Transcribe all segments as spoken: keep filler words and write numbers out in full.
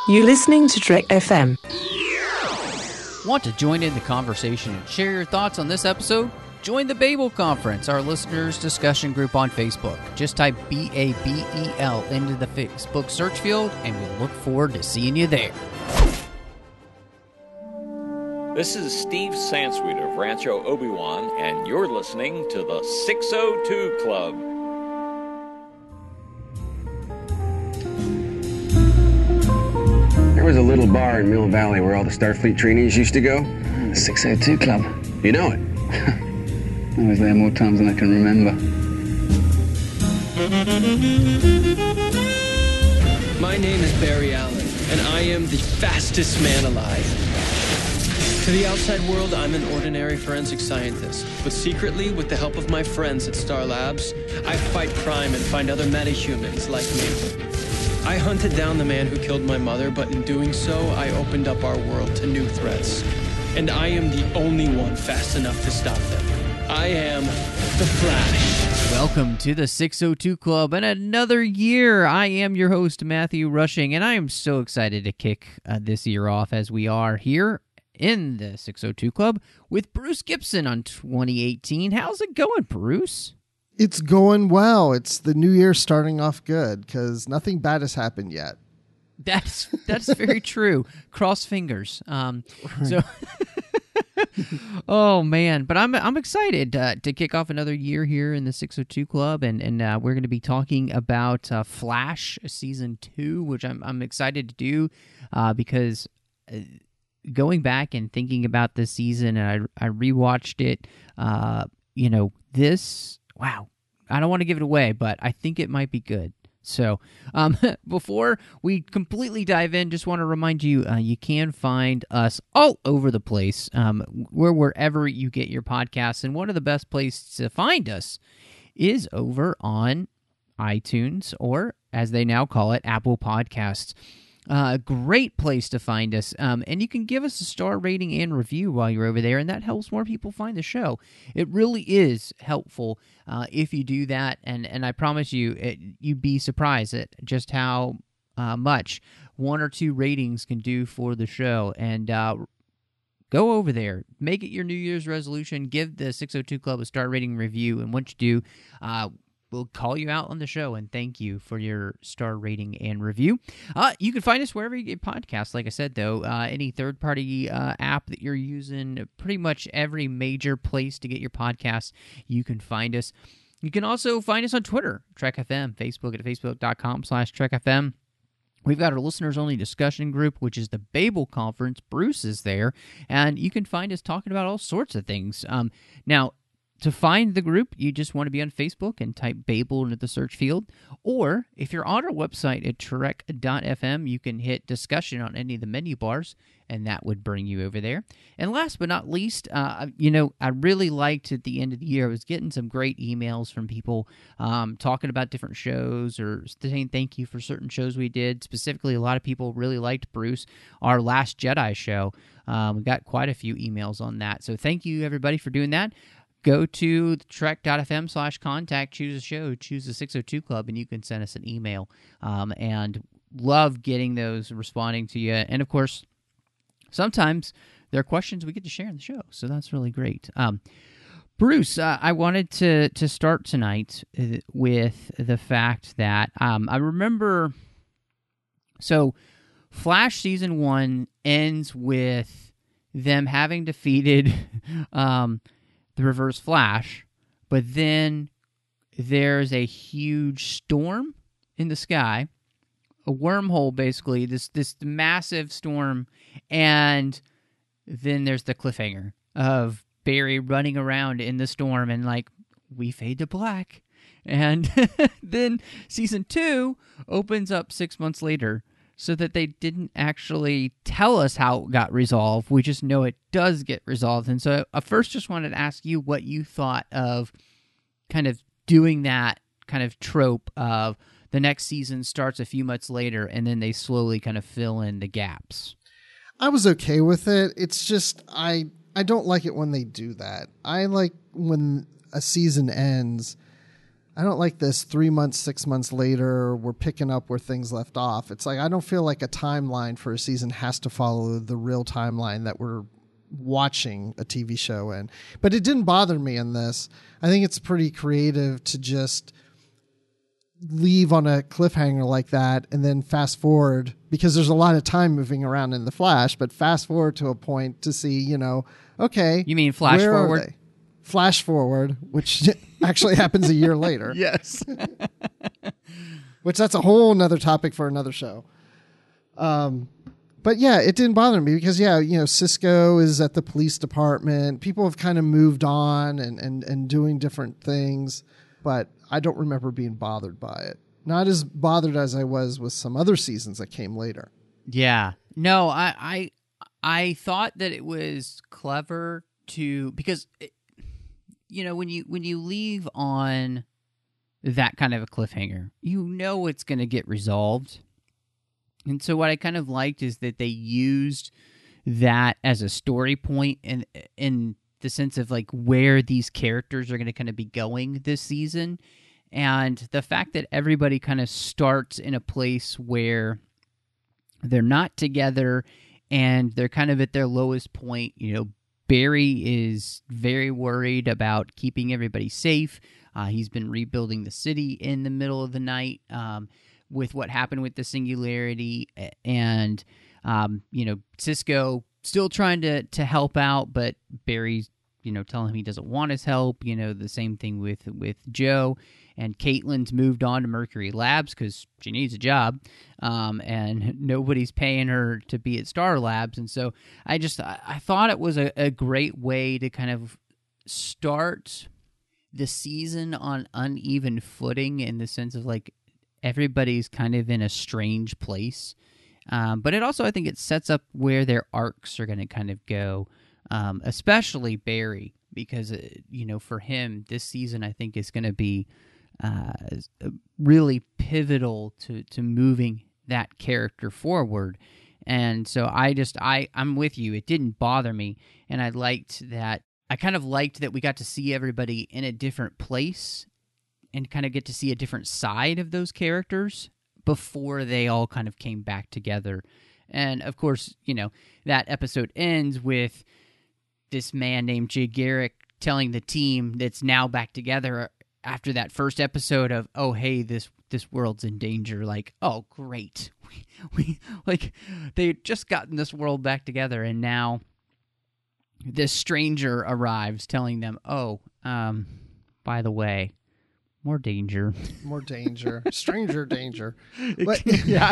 You're listening to Trek F M. Want to join in the conversation and share your thoughts on this episode? Join the Babel Conference, our listeners' discussion group on Facebook. Just type B A B E L into the Facebook search field, and we'll look forward to seeing you there. This is Steve Sansweet of Rancho Obi-Wan, and you're listening to the six oh two Club. There was a little bar in Mill Valley where all the Starfleet trainees used to go. The six oh two Club. You know it. I was there more times than I can remember. My name is Barry Allen, and I am the fastest man alive. To the outside world, I'm an ordinary forensic scientist, but secretly, with the help of my friends at Star Labs, I fight crime and find other metahumans like me. I hunted down the man who killed my mother, but in doing so, I opened up our world to new threats. And I am the only one fast enough to stop them. I am the Flash. Welcome to the six oh two Club and another year. I am your host, Matthew Rushing, and I am so excited to kick uh, this year off as we are here in the six oh two Club with Bruce Gibson on twenty eighteen. How's it going, Bruce? It's going well. It's the new year starting off good because nothing bad has happened yet. That's that's very true. Cross fingers. Um, right. So, oh man! But I'm I'm excited uh, to kick off another year here in the six oh two Club, and and uh, we're going to be talking about uh, Flash season two, which I'm I'm excited to do uh, because uh, going back and thinking about this season, and I I rewatched it. Uh, you know this. Wow, I don't want to give it away, but I think it might be good. So um, before we completely dive in, just want to remind you, uh, you can find us all over the place. Um, we're wherever you get your podcasts, and one of the best places to find us is over on iTunes, or as they now call it, Apple Podcasts. A uh, great place to find us, um, and you can give us a star rating and review while you're over there, and that helps more people find the show. It really is helpful uh, if you do that, and, and I promise you, it, you'd be surprised at just how uh, much one or two ratings can do for the show, and uh, go over there, make it your New Year's resolution, give the six oh two Club a star rating review, and once you do, uh, we'll call you out on the show and thank you for your star rating and review. Uh, you can find us wherever you get podcasts. Like I said, though, uh, any third-party uh, app that you're using, pretty much every major place to get your podcasts, you can find us. You can also find us on Twitter, Trek F M, Facebook at facebook.com slash Trek FM. We've got our listeners-only discussion group, which is the Babel Conference. Bruce is there, and you can find us talking about all sorts of things. Um, now, to find the group, you just want to be on Facebook and type Babel into the search field. Or if you're on our website at trek dot f m, you can hit discussion on any of the menu bars, and that would bring you over there. And last but not least, uh, you know, I really liked at the end of the year, I was getting some great emails from people um, talking about different shows or saying thank you for certain shows we did. Specifically, a lot of people really liked, Bruce, our Last Jedi show. Um, we got quite a few emails on that. So thank you, everybody, for doing that. Go to trek dot f m slash contact, choose a show, choose the six oh two Club, and you can send us an email. Um, and love getting those, responding to you. And, of course, sometimes there are questions we get to share in the show, so that's really great. Um, Bruce, uh, I wanted to, to start tonight with the fact that um, I remember... So, Flash Season one ends with them having defeated... Um, the Reverse Flash, but then there's a huge storm in the sky, a wormhole basically, this this massive storm, and then there's the cliffhanger of Barry running around in the storm, and like, we fade to black. And then season two opens up six months later, so that they didn't actually tell us how it got resolved. We just know it does get resolved. And so I first just wanted to ask you what you thought of kind of doing that kind of trope of the next season starts a few months later and then they slowly kind of fill in the gaps. I was okay with it. It's just, I, I don't like it when they do that. I like when a season ends I don't like this three months, six months later, we're picking up where things left off. It's like, I don't feel like a timeline for a season has to follow the real timeline that we're watching a T V show in. But it didn't bother me in this. I think it's pretty creative to just leave on a cliffhanger like that and then fast forward, because there's a lot of time moving around in the Flash, but fast forward to a point to see, you know, okay. You mean flash where forward? Are they? Flash forward, which actually happens a year later. Yes. Which that's a whole nother topic for another show. Um, but yeah, it didn't bother me because, yeah, you know, Cisco is at the police department. People have kind of moved on and, and, and doing different things, but I don't remember being bothered by it. Not as bothered as I was with some other seasons that came later. Yeah. No, I I, I thought that it was clever to, because, it, you know, when you when you leave on that kind of a cliffhanger, you know it's going to get resolved. And so what I kind of liked is that they used that as a story point in, in the sense of like where these characters are going to kind of be going this season. And the fact that everybody kind of starts in a place where they're not together and they're kind of at their lowest point. You know, Barry is very worried about keeping everybody safe. Uh, he's been rebuilding the city in the middle of the night um, with what happened with the Singularity. And, um, you know, Cisco still trying to, to help out, but Barry's, you know, telling him he doesn't want his help. You know, the same thing with, with Joe. And Caitlin's moved on to Mercury Labs because she needs a job, um, and nobody's paying her to be at Star Labs. And so I just I, I thought it was a, a great way to kind of start the season on uneven footing in the sense of like everybody's kind of in a strange place. Um, but it also, I think it sets up where their arcs are going to kind of go, um, especially Barry, because, uh, you know, for him, this season I think is going to be Uh, really pivotal to, to moving that character forward. And so I just, I, I'm with you. It didn't bother me. And I liked that, I kind of liked that we got to see everybody in a different place and kind of get to see a different side of those characters before they all kind of came back together. And of course, you know, that episode ends with this man named Jay Garrick telling the team that's now back together after that first episode of, oh, hey, this this world's in danger. Like, oh, great. We, we like, they had just gotten this world back together, and now this stranger arrives telling them, oh, um, by the way, more danger. More danger. Stranger danger. But, yeah.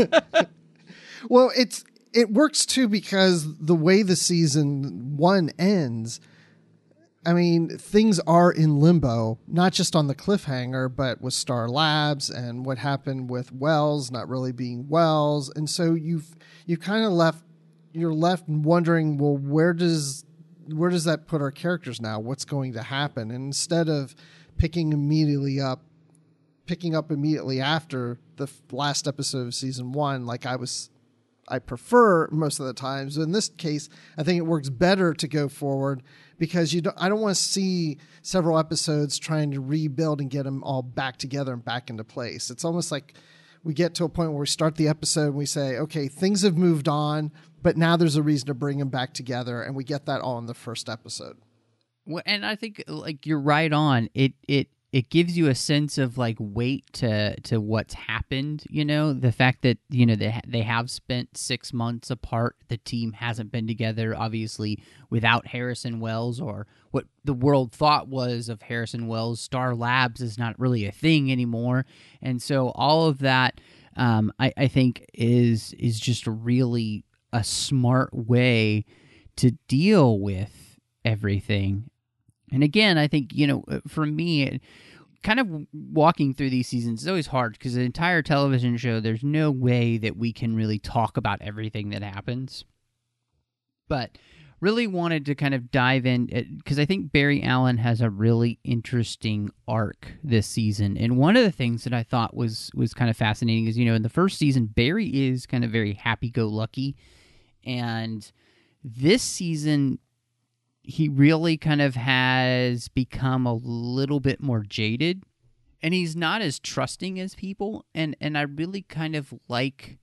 Well, it's it works, too, because the way the season one ends, I mean, things are in limbo, not just on the cliffhanger, but with Star Labs and what happened with Wells not really being Wells. And so you've you kind of left, you're left wondering, well, where does where does that put our characters now? What's going to happen? And instead of picking immediately up, picking up immediately after the last episode of season one, like I was, I prefer most of the times. In this case, I think it works better to go forward, because you don't, I don't want to see several episodes trying to rebuild and get them all back together and back into place. It's almost like we get to a point where we start the episode and we say, okay, things have moved on, but now there's a reason to bring them back together, and we get that all in the first episode. Well, and I think like you're right on. It it it gives you a sense of like weight to to what's happened. You know, the fact that you know they they have spent six months apart. The team hasn't been together, obviously, without Harrison Wells, or what the world thought was of Harrison Wells. Star Labs is not really a thing anymore, and so all of that, um, I, I think, is is just really a smart way to deal with everything. And again, I think, you know, for me, kind of walking through these seasons is always hard, because the entire television show, there's no way that we can really talk about everything that happens. But really wanted to kind of dive in, because I think Barry Allen has a really interesting arc this season. And one of the things that I thought was was kind of fascinating is, you know, in the first season, Barry is kind of very happy-go-lucky. And this season, he really kind of has become a little bit more jaded. and he's not as trusting as people, and and I really kind of like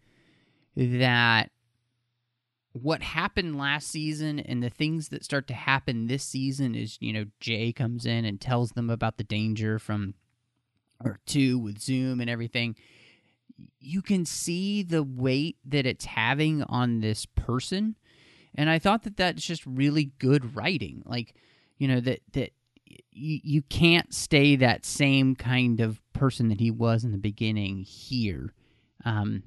that. What happened last season and the things that start to happen this season is, you know, Jay comes in and tells them about the danger from or two with Zoom and everything. You can see the weight that it's having on this person, and I thought that that's just really good writing. Like, you know, that that you you can't stay that same kind of person that he was in the beginning here. Um,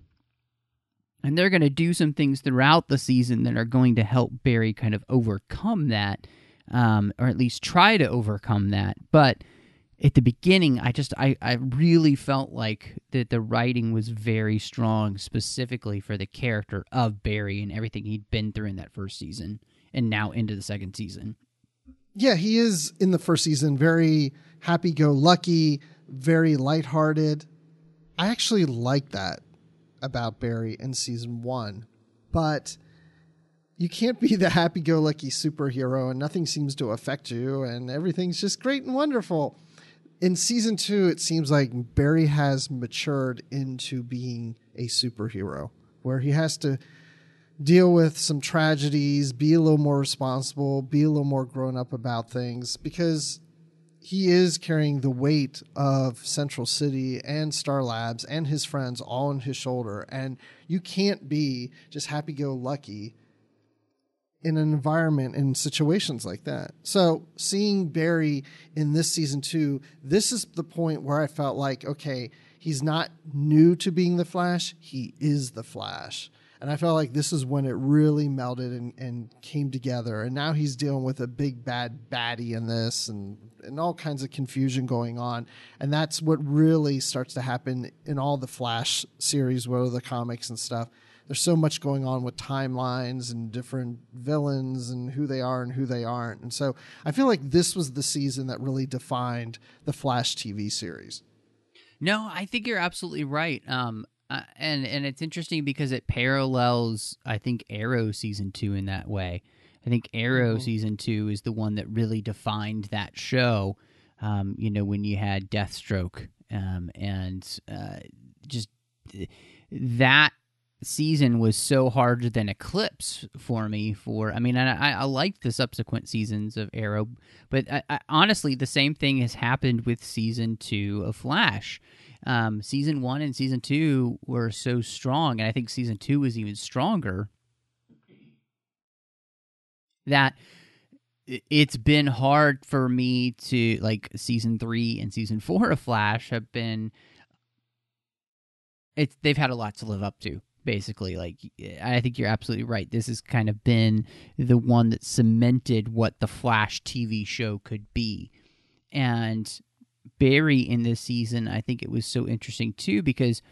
and they're going to do some things throughout the season that are going to help Barry kind of overcome that, um, or at least try to overcome that. But at the beginning, I just I, I really felt like that the writing was very strong, specifically for the character of Barry and everything he'd been through in that first season, and now into the second season. Yeah, he is in the first season very happy-go-lucky, very lighthearted. I actually like that about Barry in season one, but you can't be the happy-go-lucky superhero and nothing seems to affect you and everything's just great and wonderful. In season two, it seems like Barry has matured into being a superhero, where he has to deal with some tragedies, be a little more responsible, be a little more grown up about things, because he is carrying the weight of Central City and Star Labs and his friends all on his shoulder. And you can't be just happy-go-lucky in an environment in situations like that. So seeing Barry in this season two, this is the point where I felt like, okay, he's not new to being the Flash. He is the Flash. And I felt like this is when it really melded and, and came together. And now he's dealing with a big bad baddie in this and, and all kinds of confusion going on. And that's what really starts to happen in all the Flash series, whether the comics and stuff. There's so much going on with timelines and different villains and who they are and who they aren't. And so I feel like this was the season that really defined the Flash T V series. No, I think you're absolutely right. Um, Uh, and and it's interesting because it parallels, I think, Arrow season two in that way. I think Arrow mm-hmm. season two is the one that really defined that show. Um, you know, when you had Deathstroke, um, and uh, just that season was so harder than Eclipse for me. For I mean, I, I liked the subsequent seasons of Arrow, but I, I, honestly, the same thing has happened with season two of Flash. Um, season one and season two were so strong, and I think season two was even stronger, that it's been hard for me to, like, season three and season four of Flash have been, it's, they've had a lot to live up to, basically. Like, I think you're absolutely right. This has kind of been the one that cemented what the Flash T V show could be. And Barry in this season, I think it was so interesting too, because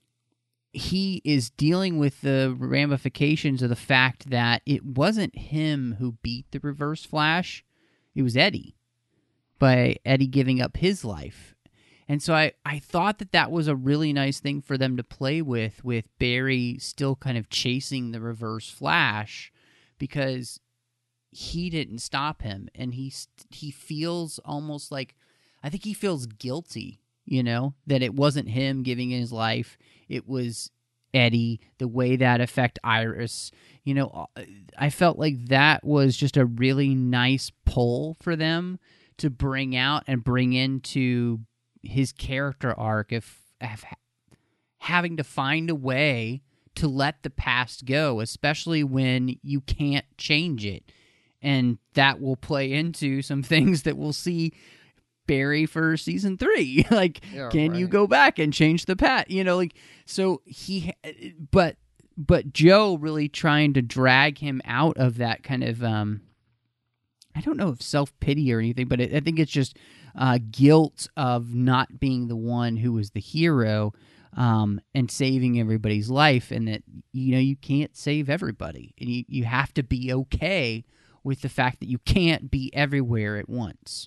he is dealing with the ramifications of the fact that it wasn't him who beat the Reverse Flash, it was Eddie, by Eddie giving up his life. And so I, I thought that that was a really nice thing for them to play with, with Barry still kind of chasing the Reverse Flash, because he didn't stop him, and he he feels almost like, I think he feels guilty, you know, that it wasn't him giving his life. It was Eddie, the way that affect Iris. You know, I felt like that was just a really nice pull for them to bring out and bring into his character arc of, of having to find a way to let the past go, especially when you can't change it. And that will play into some things that we'll see Barry for season three. Like, yeah, can right. you go back and change the pat? You know, like, so he, but, but Joe really trying to drag him out of that kind of, um, I don't know if self-pity or anything, but it, I think it's just uh, guilt of not being the one who was the hero, um, and saving everybody's life, and that, you know, you can't save everybody, and you, you have to be okay with the fact that you can't be everywhere at once.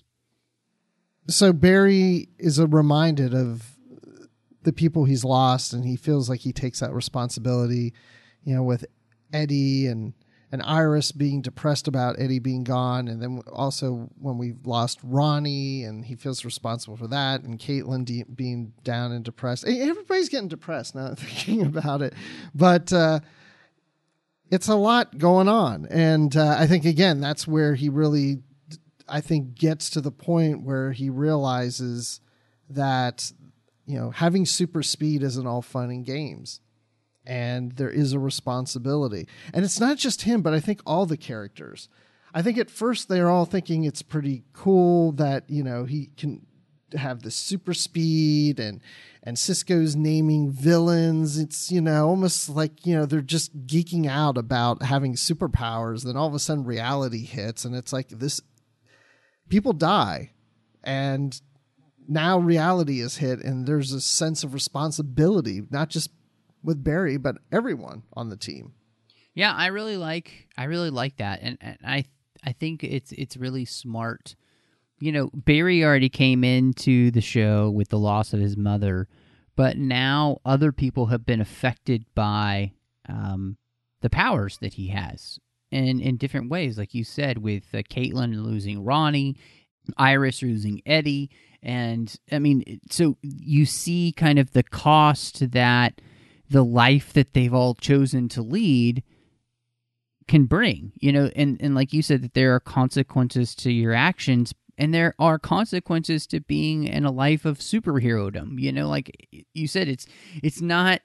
So Barry is reminded of the people he's lost, and he feels like he takes that responsibility, you know, with Eddie and, and Iris being depressed about Eddie being gone, and then also when we lost Ronnie, and he feels responsible for that, and Caitlin de- being down and depressed. Everybody's getting depressed now that I'm thinking about it, but uh, it's a lot going on, and uh, I think again that's where he really, I think, gets to the point where he realizes that, you know, having super speed isn't all fun and games. And there is a responsibility. And it's not just him, but I think all the characters. I think at first they're all thinking it's pretty cool that, you know, he can have the super speed, and and Cisco's naming villains. It's, you know, almost like, you know, they're just geeking out about having superpowers. Then all of a sudden reality hits, and it's like this, people die. And now reality is hit, and there's a sense of responsibility, not just with Barry, but everyone on the team. Yeah, I really like I really like that, and, and I I think it's it's really smart. You know, Barry already came into the show with the loss of his mother, but now other people have been affected by um, the powers that he has, and in different ways, like you said, with uh, Caitlin losing Ronnie, Iris losing Eddie, and I mean, so you see kind of the cost that the life that they've all chosen to lead can bring, you know, and, and like you said, that there are consequences to your actions, and there are consequences to being in a life of superhero-dom, you know, like you said, it's, it's not,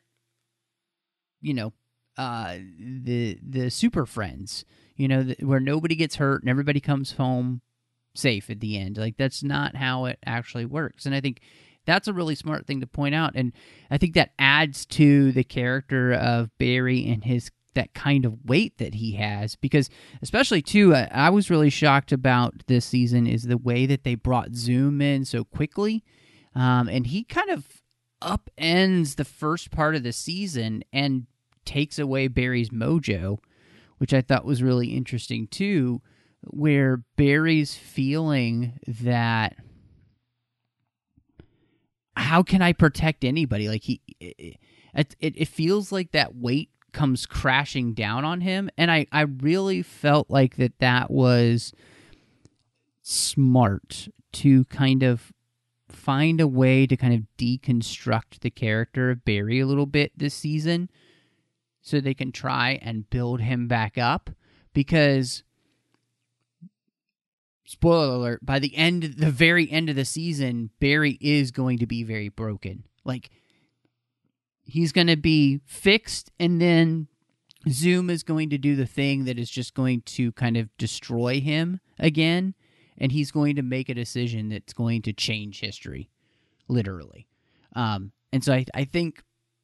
you know, uh, the, the Super Friends, you know, the, where nobody gets hurt and everybody comes home safe at the end. Like, that's not how it actually works. And I think that's a really smart thing to point out, and I think that adds to the character of Barry and his that kind of weight that he has, because especially too, I, I was really shocked about this season is the way that they brought Zoom in so quickly, um, and he kind of upends the first part of the season and takes away Barry's mojo, which I thought was really interesting too, where Barry's feeling that, how can I protect anybody? Like he, it, it, it feels like that weight comes crashing down on him. And I, I really felt like that that was smart to kind of find a way to kind of deconstruct the character of Barry a little bit this season so they can try and build him back up, because spoiler alert, by the end, the very end of the season, Barry is going to be very broken. Like, he's going to be fixed, and then Zoom is going to do the thing that is just going to kind of destroy him again, and he's going to make a decision that's going to change history, literally. Um, and so I, I think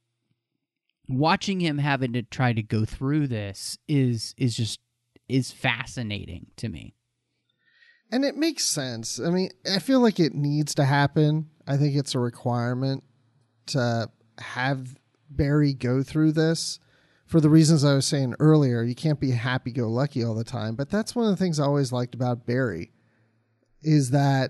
watching him having to try to go through this is is just is fascinating to me. And it makes sense. I mean, I feel like it needs to happen. I think it's a requirement to have Barry go through this for the reasons I was saying earlier. You can't be happy-go-lucky all the time. But that's one of the things I always liked about Barry, is that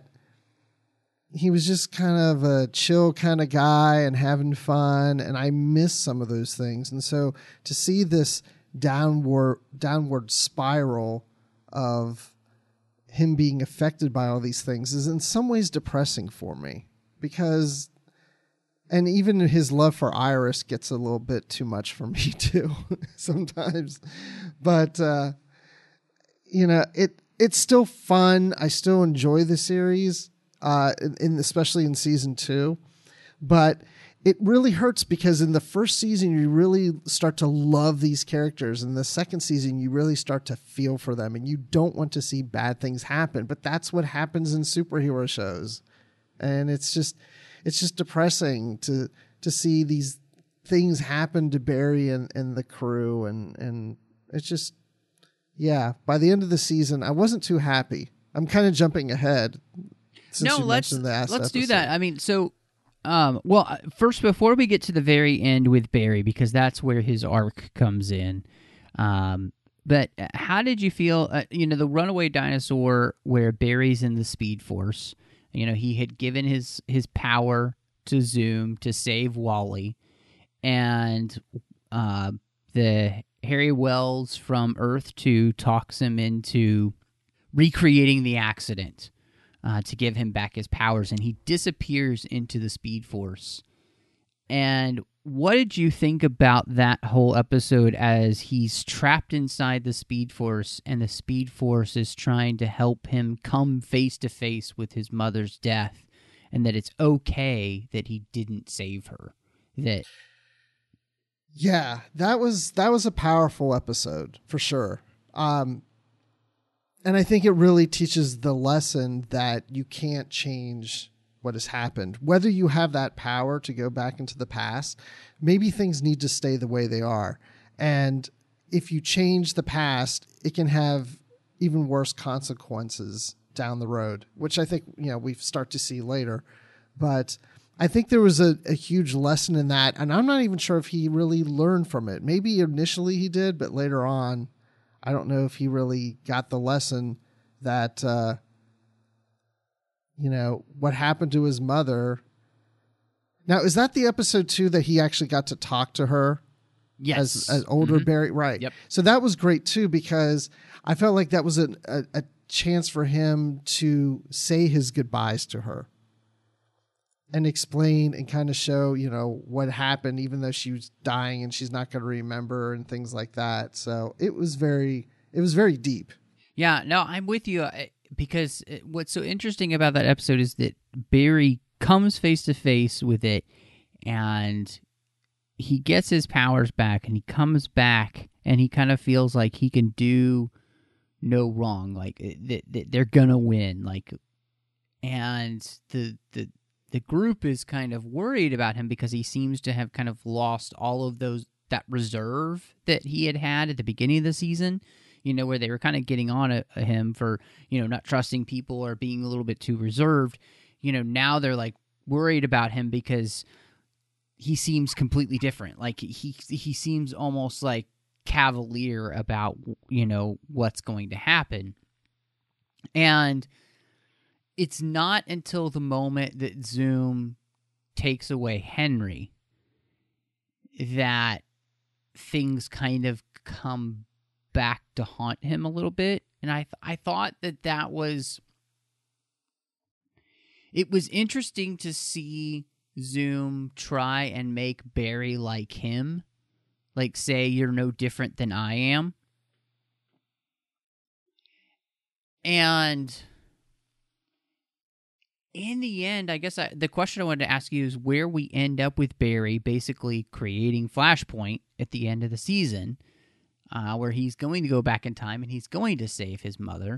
he was just kind of a chill kind of guy and having fun. And I miss some of those things. And so to see this downward, downward spiral of him being affected by all these things is in some ways depressing for me, because, and even his love for Iris gets a little bit too much for me too sometimes, but, uh, you know, it, it's still fun. I still enjoy the series, uh, in, in especially in season two, but it really hurts because in the first season, you really start to love these characters. In the second season, you really start to feel for them, and you don't want to see bad things happen. But that's what happens in superhero shows. And it's just, it's just depressing to, to see these things happen to Barry and, and the crew. And, and it's just, yeah, by the end of the season, I wasn't too happy. I'm kind of jumping ahead. Since no, you let's, mentioned the last let's do episode. that. I mean, so, Um, well, first, before we get to the very end with Barry, because that's where his arc comes in. Um, but how did you feel, uh, you know, the runaway dinosaur where Barry's in the Speed Force, you know, he had given his, his power to Zoom to save Wally, and, uh, the Harry Wells from Earth two talks him into recreating the accident uh, to give him back his powers, and he disappears into the Speed Force. And what did you think about that whole episode as he's trapped inside the Speed Force and the Speed Force is trying to help him come face to face with his mother's death, and that it's okay that he didn't save her? That Yeah, that was that was a powerful episode for sure. Um, and I think it really teaches the lesson that you can't change what has happened. Whether you have that power to go back into the past, maybe things need to stay the way they are. And if you change the past, it can have even worse consequences down the road, which I think, you know, we start to see later. But I think there was a, a huge lesson in that, and I'm not even sure if he really learned from it. Maybe initially he did, but later on, I don't know if he really got the lesson that, uh, you know, what happened to his mother. Now, is that the episode too that he actually got to talk to her? Yes. As, as older Mm-hmm. Barry? Right. Yep. So that was great too, because I felt like that was a, a, a chance for him to say his goodbyes to her and explain and kind of show, you know, what happened, even though she was dying and she's not going to remember and things like that. So it was very, it was very deep. Yeah, no, I'm with you, uh, because what's so interesting about that episode is that Barry comes face to face with it, and he gets his powers back, and he comes back, and he kind of feels like he can do no wrong, like that they're gonna win, like, and the the the group is kind of worried about him because he seems to have kind of lost all of those that reserve that he had had at the beginning of the season. You know, where they were kind of getting on a, a him for, you know, not trusting people or being a little bit too reserved. You know, now they're like worried about him because he seems completely different. Like he he seems almost like cavalier about, you know, what's going to happen. And it's not until the moment that Zoom takes away Henry that things kind of come back to haunt him a little bit. And I th- I thought that that was it was interesting to see Zoom try and make Barry like him, like say you're no different than I am. And in the end, I guess I, the question I wanted to ask you is where we end up with Barry basically creating Flashpoint at the end of the season. Uh, where he's going to go back in time and he's going to save his mother.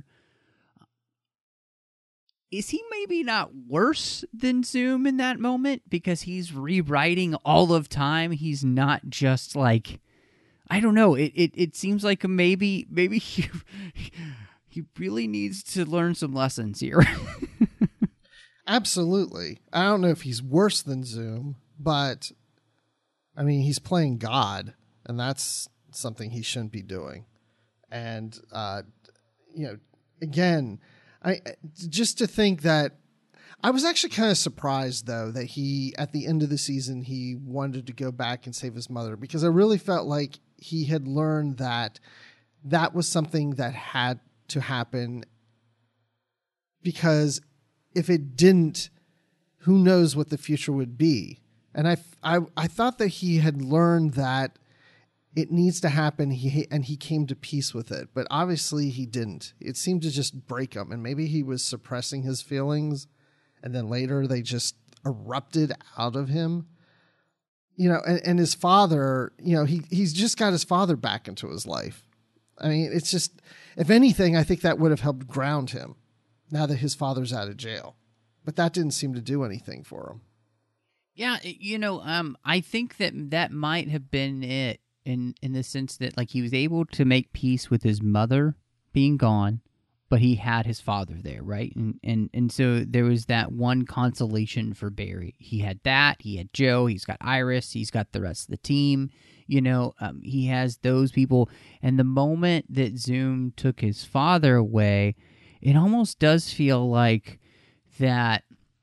Is he maybe not worse than Zoom in that moment because he's rewriting all of time? He's not just like, I don't know. It it, it seems like maybe maybe he, he really needs to learn some lessons here. Absolutely. I don't know if he's worse than Zoom, but I mean, he's playing God, and that's something he shouldn't be doing. And, uh, you know, again, I just to think that I was actually kind of surprised, though, that he, at the end of the season, he wanted to go back and save his mother, because I really felt like he had learned that that was something that had to happen, because if it didn't, who knows what the future would be. And I, I, I thought that he had learned that it needs to happen, he and he came to peace with it. But obviously he didn't. It seemed to just break him. And maybe he was suppressing his feelings, and then later they just erupted out of him. You know, and, and his father, you know, he he's just got his father back into his life. I mean, it's just, if anything, I think that would have helped ground him now that his father's out of jail. But that didn't seem to do anything for him. Yeah, you know, um, I think that that might have been it. In, in the sense that, like, he was able to make peace with his mother being gone, but he had his father there, right? And and and so there was that one consolation for Barry. He had that. He had Joe. He's got Iris. He's got the rest of the team. You know, um, he has those people. And the moment that Zoom took his father away, it almost does feel like that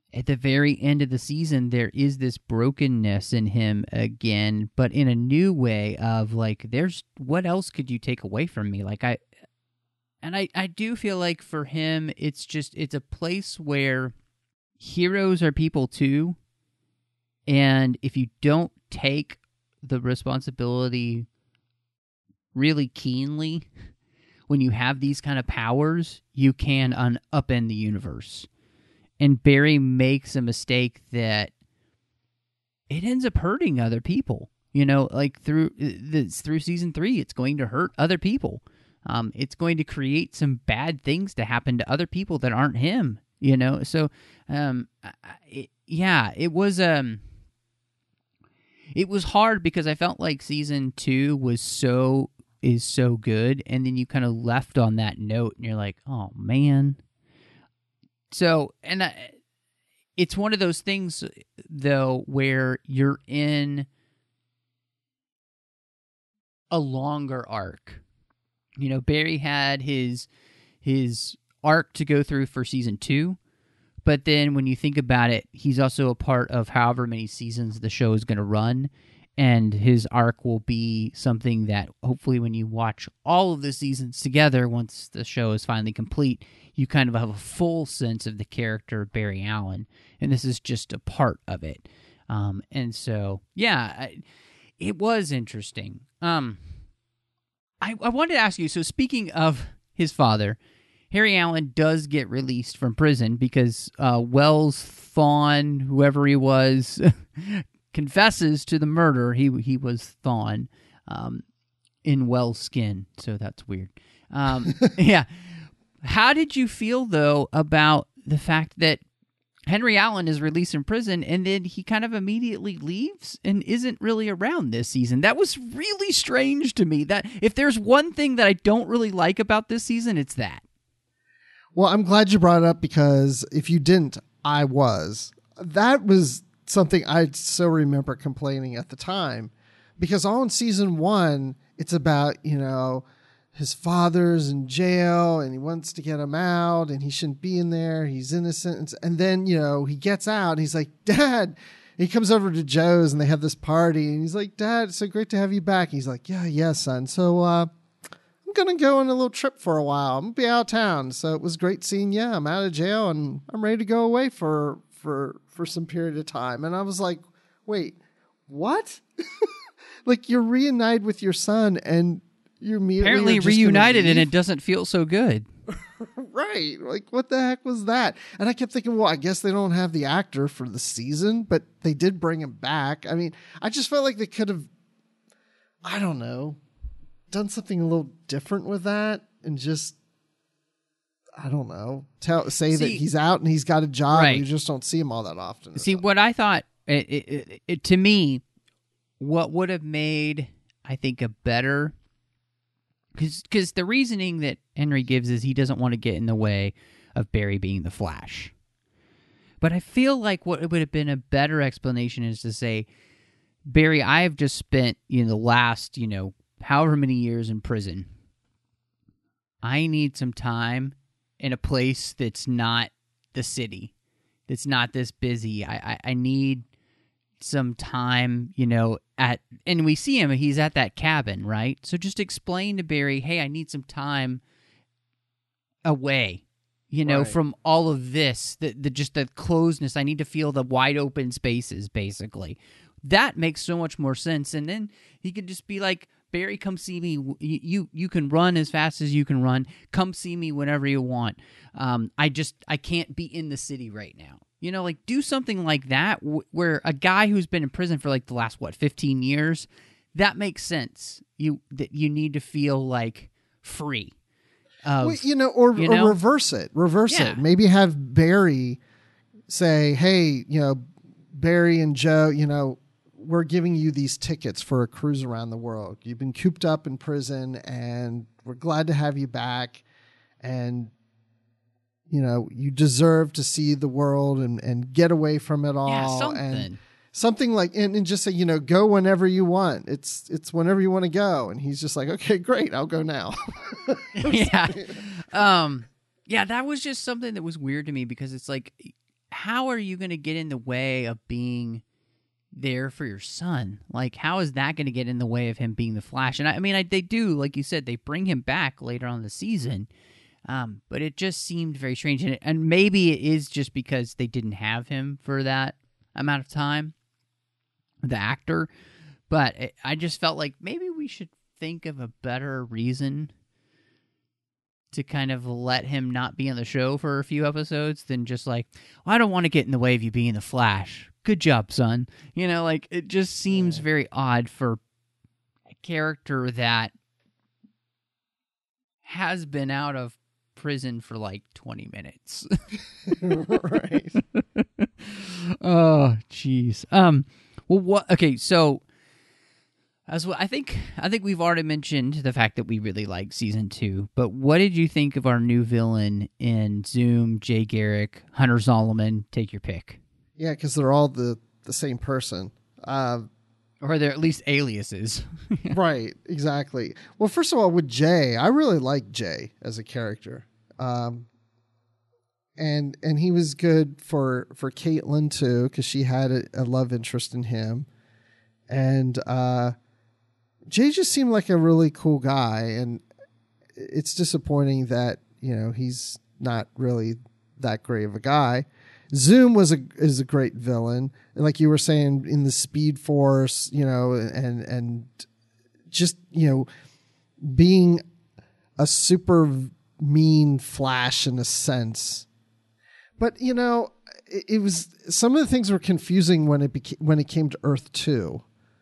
at the very end of the season, there is this brokenness in him again, but in a new way of like, there's what else could you take away from me? Like I, and I, I do feel like for him, it's just, it's a place where heroes are people too. And if you don't take the responsibility really keenly, when you have these kind of powers, you can un- upend the universe. And Barry makes a mistake that it ends up hurting other people. You know, like through this, through season three, it's going to hurt other people. Um, it's going to create some bad things to happen to other people that aren't him. You know, so um, it, yeah, it was um, it was hard because I felt like season two was so is so good, and then you kind of left on that note, and you're like, oh man. So, and I, it's one of those things, though, where you're in a longer arc. You know, Barry had his his arc to go through for season two, but then when you think about it, he's also a part of however many seasons the show is going to run, and his arc will be something that hopefully when you watch all of the seasons together, once the show is finally complete, you kind of have a full sense of the character of Barry Allen, and this is just a part of it. Um, and so, yeah, I, it was interesting. Um, I, I wanted to ask you, so speaking of his father, Harry Allen does get released from prison because uh, Wells Thawne, whoever he was, confesses to the murder. He he was Thawne um, in Wells' skin, so that's weird. Um, yeah. How did you feel, though, about the fact that Henry Allen is released from prison and then he kind of immediately leaves and isn't really around this season? That was really strange to me. That if there's one thing that I don't really like about this season, it's that. Well, I'm glad you brought it up because if you didn't, I was. That was something I so remember complaining at the time because all in season one, it's about, you know, his father's in jail and he wants to get him out and he shouldn't be in there. He's innocent. And then, you know, he gets out and he's like, Dad, he comes over to Joe's and they have this party and he's like, Dad, it's so great to have you back. He's like, yeah, yeah, son. So, uh, I'm going to go on a little trip for a while. I'm going to be out of town. So it was great seeing you. I'm out of jail and I'm ready to go away for, for, for some period of time. And I was like, wait, what? Like you're reunited with your son and you immediately apparently reunited and it doesn't feel so good. Right. Like, what the heck was that? And I kept thinking, well, I guess they don't have the actor for the season, but they did bring him back. I mean, I just felt like they could have, I don't know, done something a little different with that and just, I don't know, tell say see, that he's out and he's got a job. Right. And you just don't see him all that often. See, something. what I thought, it, it, it, it, to me, what would have made, I think, a better... Because the reasoning that Henry gives is he doesn't want to get in the way of Barry being the Flash. But I feel like what would have been a better explanation is to say, Barry, I have just spent, you know, the last, you know, however many years in prison. I need some time in a place that's not the city, that's not this busy. I, I, I need some time, you know, at, and we see him, he's at that cabin, right? So just explain to Barry, hey, I need some time away, you know, right. from all of this, the, the just the closeness. I need to feel the wide open spaces, basically. That makes so much more sense. And then he could just be like, Barry, come see me. You, you you can run as fast as you can run. Come see me whenever you want. Um, I just, I can't be in the city right now. You know, like, do something like that w- where a guy who's been in prison for, like, the last, what, fifteen years, that makes sense. You that you need to feel, like, free. Of, well, you know, or, you know? or reverse it. Reverse Yeah. it. Maybe have Barry say, hey, you know, Barry and Joe, you know, we're giving you these tickets for a cruise around the world. You've been cooped up in prison, and we're glad to have you back. And you know, you deserve to see the world and, and get away from it all. Yeah, something. And something like, and, and just say, you know, go whenever you want. It's, it's whenever you want to go. And he's just like, okay, great. I'll go now. yeah. Um, yeah, that was just something that was weird to me because it's like, how are you going to get in the way of being there for your son? Like, how is that going to get in the way of him being the Flash? And I, I mean, I, they do, like you said, they bring him back later on in the season, um, but it just seemed very strange. And, it, and maybe it is just because they didn't have him for that amount of time, the actor. But it, I just felt like maybe we should think of a better reason to kind of let him not be on the show for a few episodes than just like, well, I don't want to get in the way of you being the Flash. Good job, son. You know, like, it just seems very odd for a character that has been out of prison for like twenty minutes. Right. Oh, jeez. Um, well, what, okay, so as well, I think I think we've already mentioned the fact that we really like season two, but what did you think of our new villain in Zoom, Jay Garrick, Hunter Zolomon? Take your pick. Yeah, because they're all the, the same person. Uh, or they're at least aliases. Right, exactly. Well, first of all, with Jay, I really like Jay as a character. Um, and and he was good for, for Caitlin, too, because she had a, a love interest in him. And uh, Jay just seemed like a really cool guy, and it's disappointing that, you know, he's not really that great of a guy. Zoom was a is a great villain, like you were saying, in the Speed Force, you know, and and just, you know, being a super mean Flash in a sense. But, you know, it, it was, some of the things were confusing when it became, when it came to Earth two.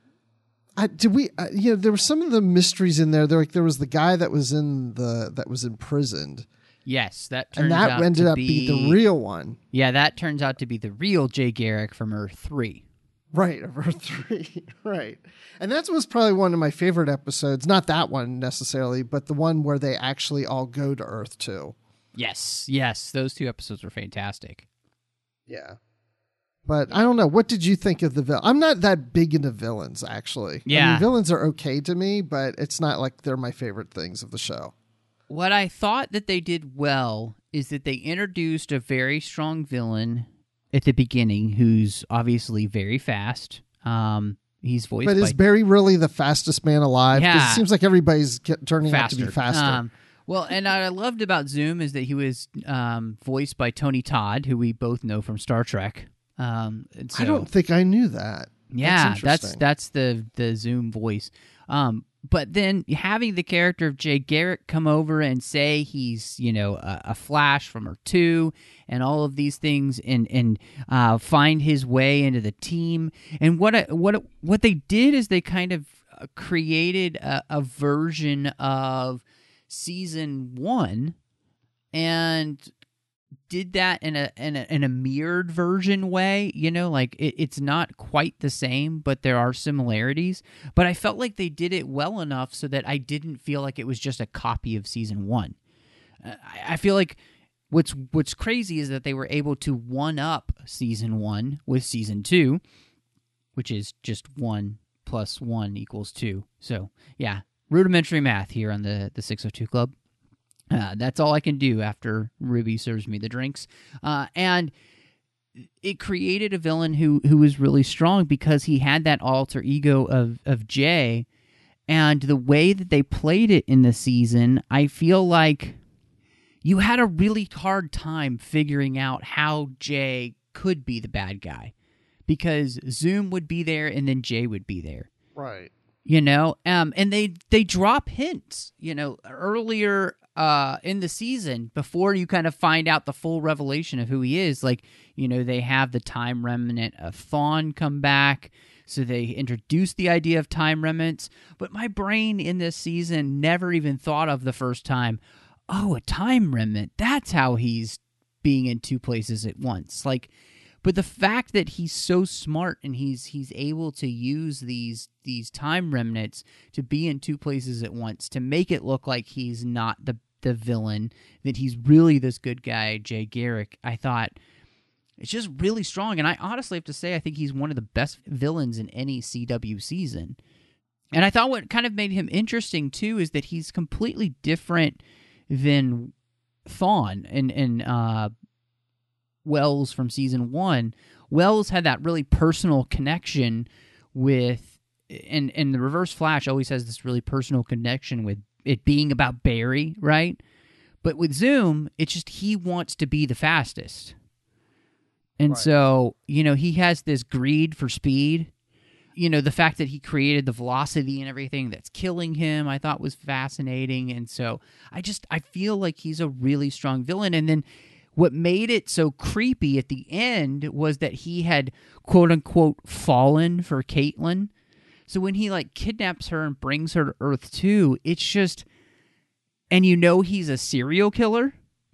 I, did we? Uh, you know, there were some of the mysteries in there. There, like there was the guy that was in the that was imprisoned. Yes, that turns and that out ended to up be being the real one. Yeah, that turns out to be the real Jay Garrick from Earth three. Right, of Earth three. Right, and that was probably one of my favorite episodes. Not that one necessarily, but the one where they actually all go to Earth two. Yes, yes, those two episodes were fantastic. Yeah. But I don't know. What did you think of the villain? I'm not that big into villains, actually. Yeah. I mean, villains are okay to me, but it's not like they're my favorite things of the show. What I thought that they did well is that they introduced a very strong villain at the beginning who's obviously very fast. Um, he's voiced But by... is Barry really the fastest man alive? 'Cause Yeah. it seems like everybody's get, turning faster. out to be faster. Um, well, and what I loved about Zoom is that he was um, voiced by Tony Todd, who we both know from Star Trek. Um, and so, I don't think I knew that. yeah, that's that's that's the the Zoom voice. Um, but then having the character of Jay Garrick come over and say he's, you know, a, a Flash from Earth two and all of these things, and and uh, find his way into the team. And what I, what what they did is they kind of created a, a version of season one, and did that in a in a in a mirrored version way, you know, like it, it's not quite the same, but there are similarities. But I felt like they did it well enough so that I didn't feel like it was just a copy of season one. Uh, I, I feel like what's what's crazy is that they were able to one up season one with season two, which is just one plus one equals two. So yeah, rudimentary math here on the the six oh two Club. Uh, that's all I can do after Ruby serves me the drinks. Uh, and it created a villain who who was really strong because he had that alter ego of, of Jay. And the way that they played it in the season, I feel like you had a really hard time figuring out how Jay could be the bad guy. Because Zoom would be there and then Jay would be there. Right. You know, um, and they, they drop hints, you know, earlier uh, in the season before you kind of find out the full revelation of who he is. Like, you know, they have the time remnant of Thawne come back, so they introduce the idea of time remnants. But my brain in this season never even thought of the first time, oh, a time remnant, that's how he's being in two places at once. Like, but the fact that he's so smart and he's he's able to use these these time remnants to be in two places at once to make it look like he's not the the villain, that he's really this good guy, Jay Garrick, I thought it's just really strong. And I honestly have to say I think he's one of the best villains in any C W season. And I thought what kind of made him interesting too is that he's completely different than Thawne and and uh Wells from season one, Wells had that really personal connection with, and, and the Reverse Flash always has this really personal connection with it being about Barry, right? But with Zoom, it's just he wants to be the fastest. And right. so, you know, he has this greed for speed. You know, the fact that he created the velocity and everything that's killing him, I thought was fascinating. And so I just, I feel like he's a really strong villain. And then what made it so creepy at the end was that he had, quote unquote, fallen for Caitlin. So when he, like, kidnaps her and brings her to Earth two, it's just... And you know he's a serial killer,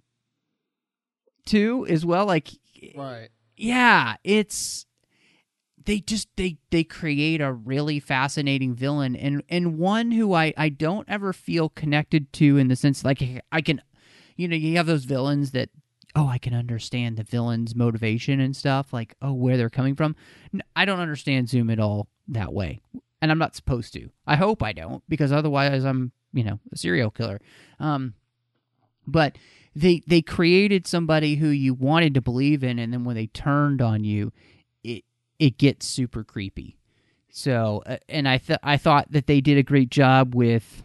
too, as well. Like, right. Yeah, it's... They just, they, they create a really fascinating villain, and, and one who I, I don't ever feel connected to in the sense, like, I can... You know, you have those villains that, oh, I can understand the villain's motivation and stuff, like, oh, where they're coming from. I don't understand Zoom at all that way, and I'm not supposed to. I hope I don't, because otherwise I'm, you know, a serial killer. Um, but they they created somebody who you wanted to believe in, and then when they turned on you, it it gets super creepy. So, uh, and I th- I thought that they did a great job with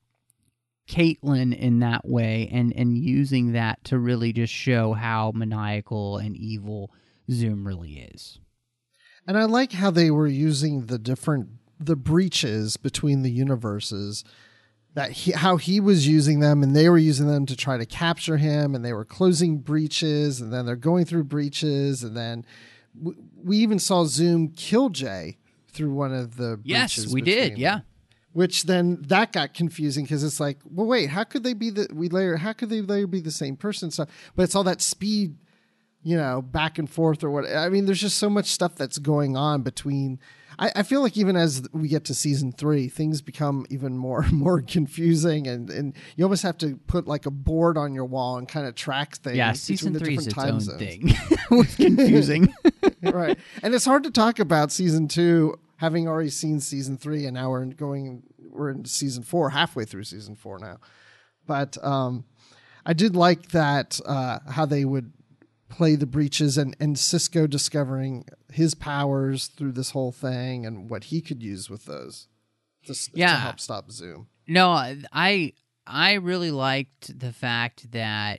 Caitlin in that way, and and using that to really just show how maniacal and evil Zoom really is. And I like how they were using the different the breaches between the universes, that he, how he was using them, and they were using them to try to capture him, and they were closing breaches, and then they're going through breaches, and then w- we even saw Zoom kill Jay through one of the yes, breaches. Yes, we did. them. Yeah. Which then that got confusing because it's like, well, wait, how could they be the we later? How could they later be the same person? So, but it's all that speed, you know, back and forth or what. I mean, there's just so much stuff that's going on between. I, I feel like even as we get to season three, things become even more more confusing, and, and you almost have to put like a board on your wall and kind of track things. Yeah, season the three is its own zones. thing. It was confusing, right? And it's hard to talk about season two, having already seen season three, and now we're going we're in season four, halfway through season four now. But um, I did like that uh, how they would play the breaches, and, and Cisco discovering his powers through this whole thing and what he could use with those to, yeah. to help stop Zoom. No, I I really liked the fact that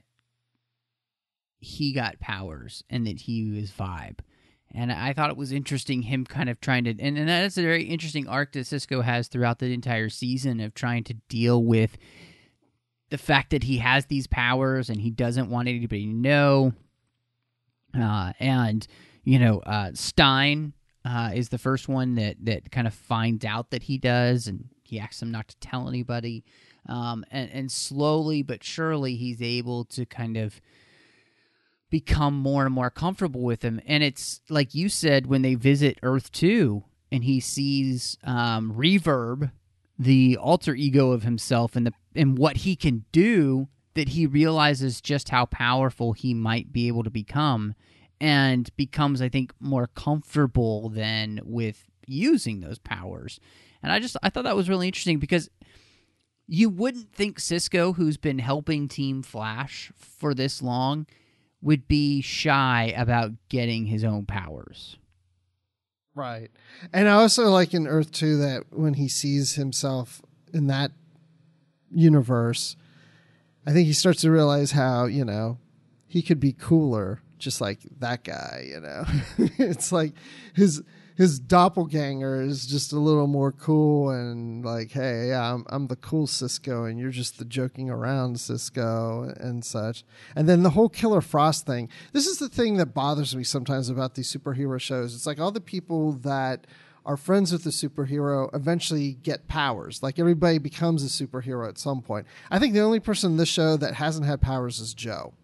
he got powers and that he was Vibe. And I thought it was interesting him kind of trying to, and, and that's a very interesting arc that Cisco has throughout the entire season of trying to deal with the fact that he has these powers and he doesn't want anybody to know. Uh, and, you know, uh, Stein uh, is the first one that, that kind of finds out that he does, and he asks him not to tell anybody. Um, and, and slowly but surely he's able to kind of become more and more comfortable with him. And it's like you said, when they visit Earth two and he sees um, Reverb, the alter ego of himself, and the and what he can do, that he realizes just how powerful he might be able to become, and becomes, I think, more comfortable than with using those powers. And I just I thought that was really interesting, because you wouldn't think Cisco, who's been helping Team Flash for this long, would be shy about getting his own powers. Right. And I also like in Earth two that when he sees himself in that universe, I think he starts to realize how, you know, he could be cooler, just like that guy, you know. It's like his his doppelganger is just a little more cool, and like, hey, yeah, I'm I'm the cool Cisco, and you're just the joking around Cisco and such. And then the whole Killer Frost thing. This is the thing that bothers me sometimes about these superhero shows. It's like all the people that are friends with the superhero eventually get powers. Like everybody becomes a superhero at some point. I think the only person in this show that hasn't had powers is Joe.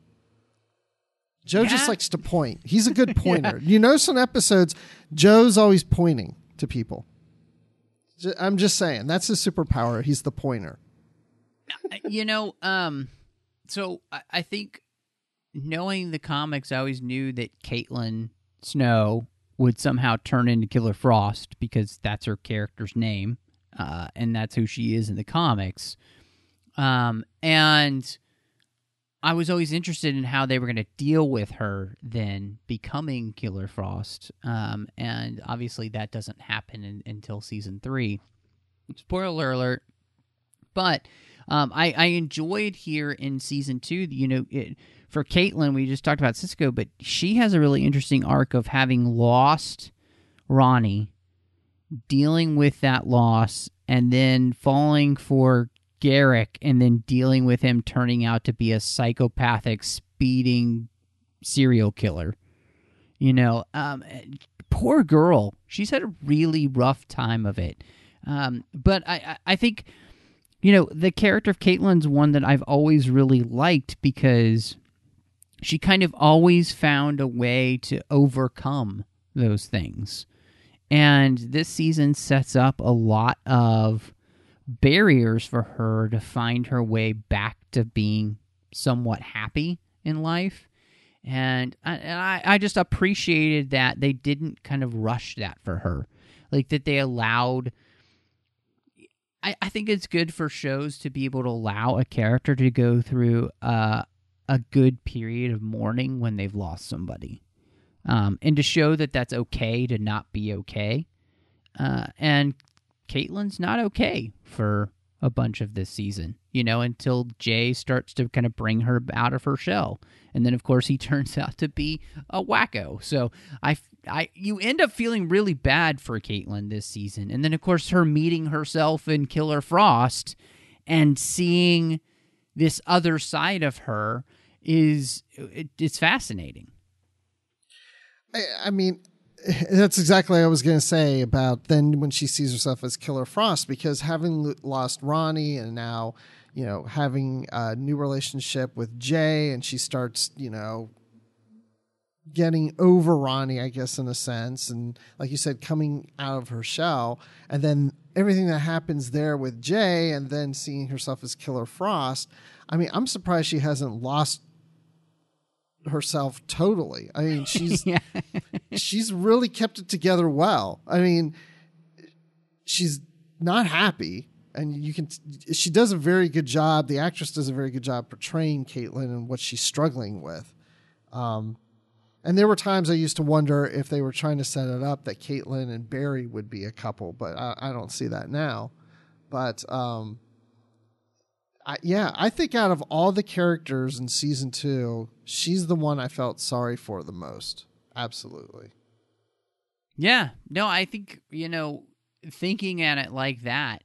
Joe yeah. just likes to point. He's a good pointer. yeah. You notice on episodes, Joe's always pointing to people. I'm just saying, that's his superpower. He's the pointer. You know, um, so I, I think knowing the comics, I always knew that Caitlin Snow would somehow turn into Killer Frost, because that's her character's name, uh, and that's who she is in the comics. Um, and I was always interested in how they were going to deal with her then becoming Killer Frost. Um, and obviously that doesn't happen in, until season three. Spoiler alert. But um, I, I enjoyed here in season two, you know, it, for Caitlin, we just talked about Cisco, but she has a really interesting arc of having lost Ronnie, dealing with that loss, and then falling for Garrick, and then dealing with him turning out to be a psychopathic, speeding serial killer. You know, um, poor girl. She's had a really rough time of it. Um, but I, I think, you know, the character of Caitlin's one that I've always really liked because she kind of always found a way to overcome those things. And this season sets up a lot of barriers for her to find her way back to being somewhat happy in life. And I, and I, I just appreciated that they didn't kind of rush that for her. Like that they allowed... I, I think it's good for shows to be able to allow a character to go through uh, a good period of mourning when they've lost somebody. Um, and to show that that's okay to not be okay. Uh, and Caitlin's not okay for a bunch of this season, you know, until Jay starts to kind of bring her out of her shell. And then, of course, he turns out to be a wacko. So I, I, you end up feeling really bad for Caitlin this season. And then, of course, her meeting herself in Killer Frost and seeing this other side of her is, it, it's fascinating. I, I mean, that's exactly what I was going to say about then when she sees herself as Killer Frost, because having lost Ronnie and now, you know, having a new relationship with Jay, and she starts, you know, getting over Ronnie, I guess, in a sense. And like you said, coming out of her shell, and then everything that happens there with Jay, and then seeing herself as Killer Frost. I mean, I'm surprised she hasn't lost herself totally. I mean, she's yeah. she's really kept it together well. I mean, she's not happy, and you can she does a very good job. The actress does a very good job portraying Caitlin and what she's struggling with. Um, and there were times I used to wonder if they were trying to set it up that Caitlin and Barry would be a couple, but I, I don't see that now. But um, I, yeah, I think out of all the characters in season two, she's the one I felt sorry for the most. Absolutely. Yeah. No, I think, you know, thinking at it like that,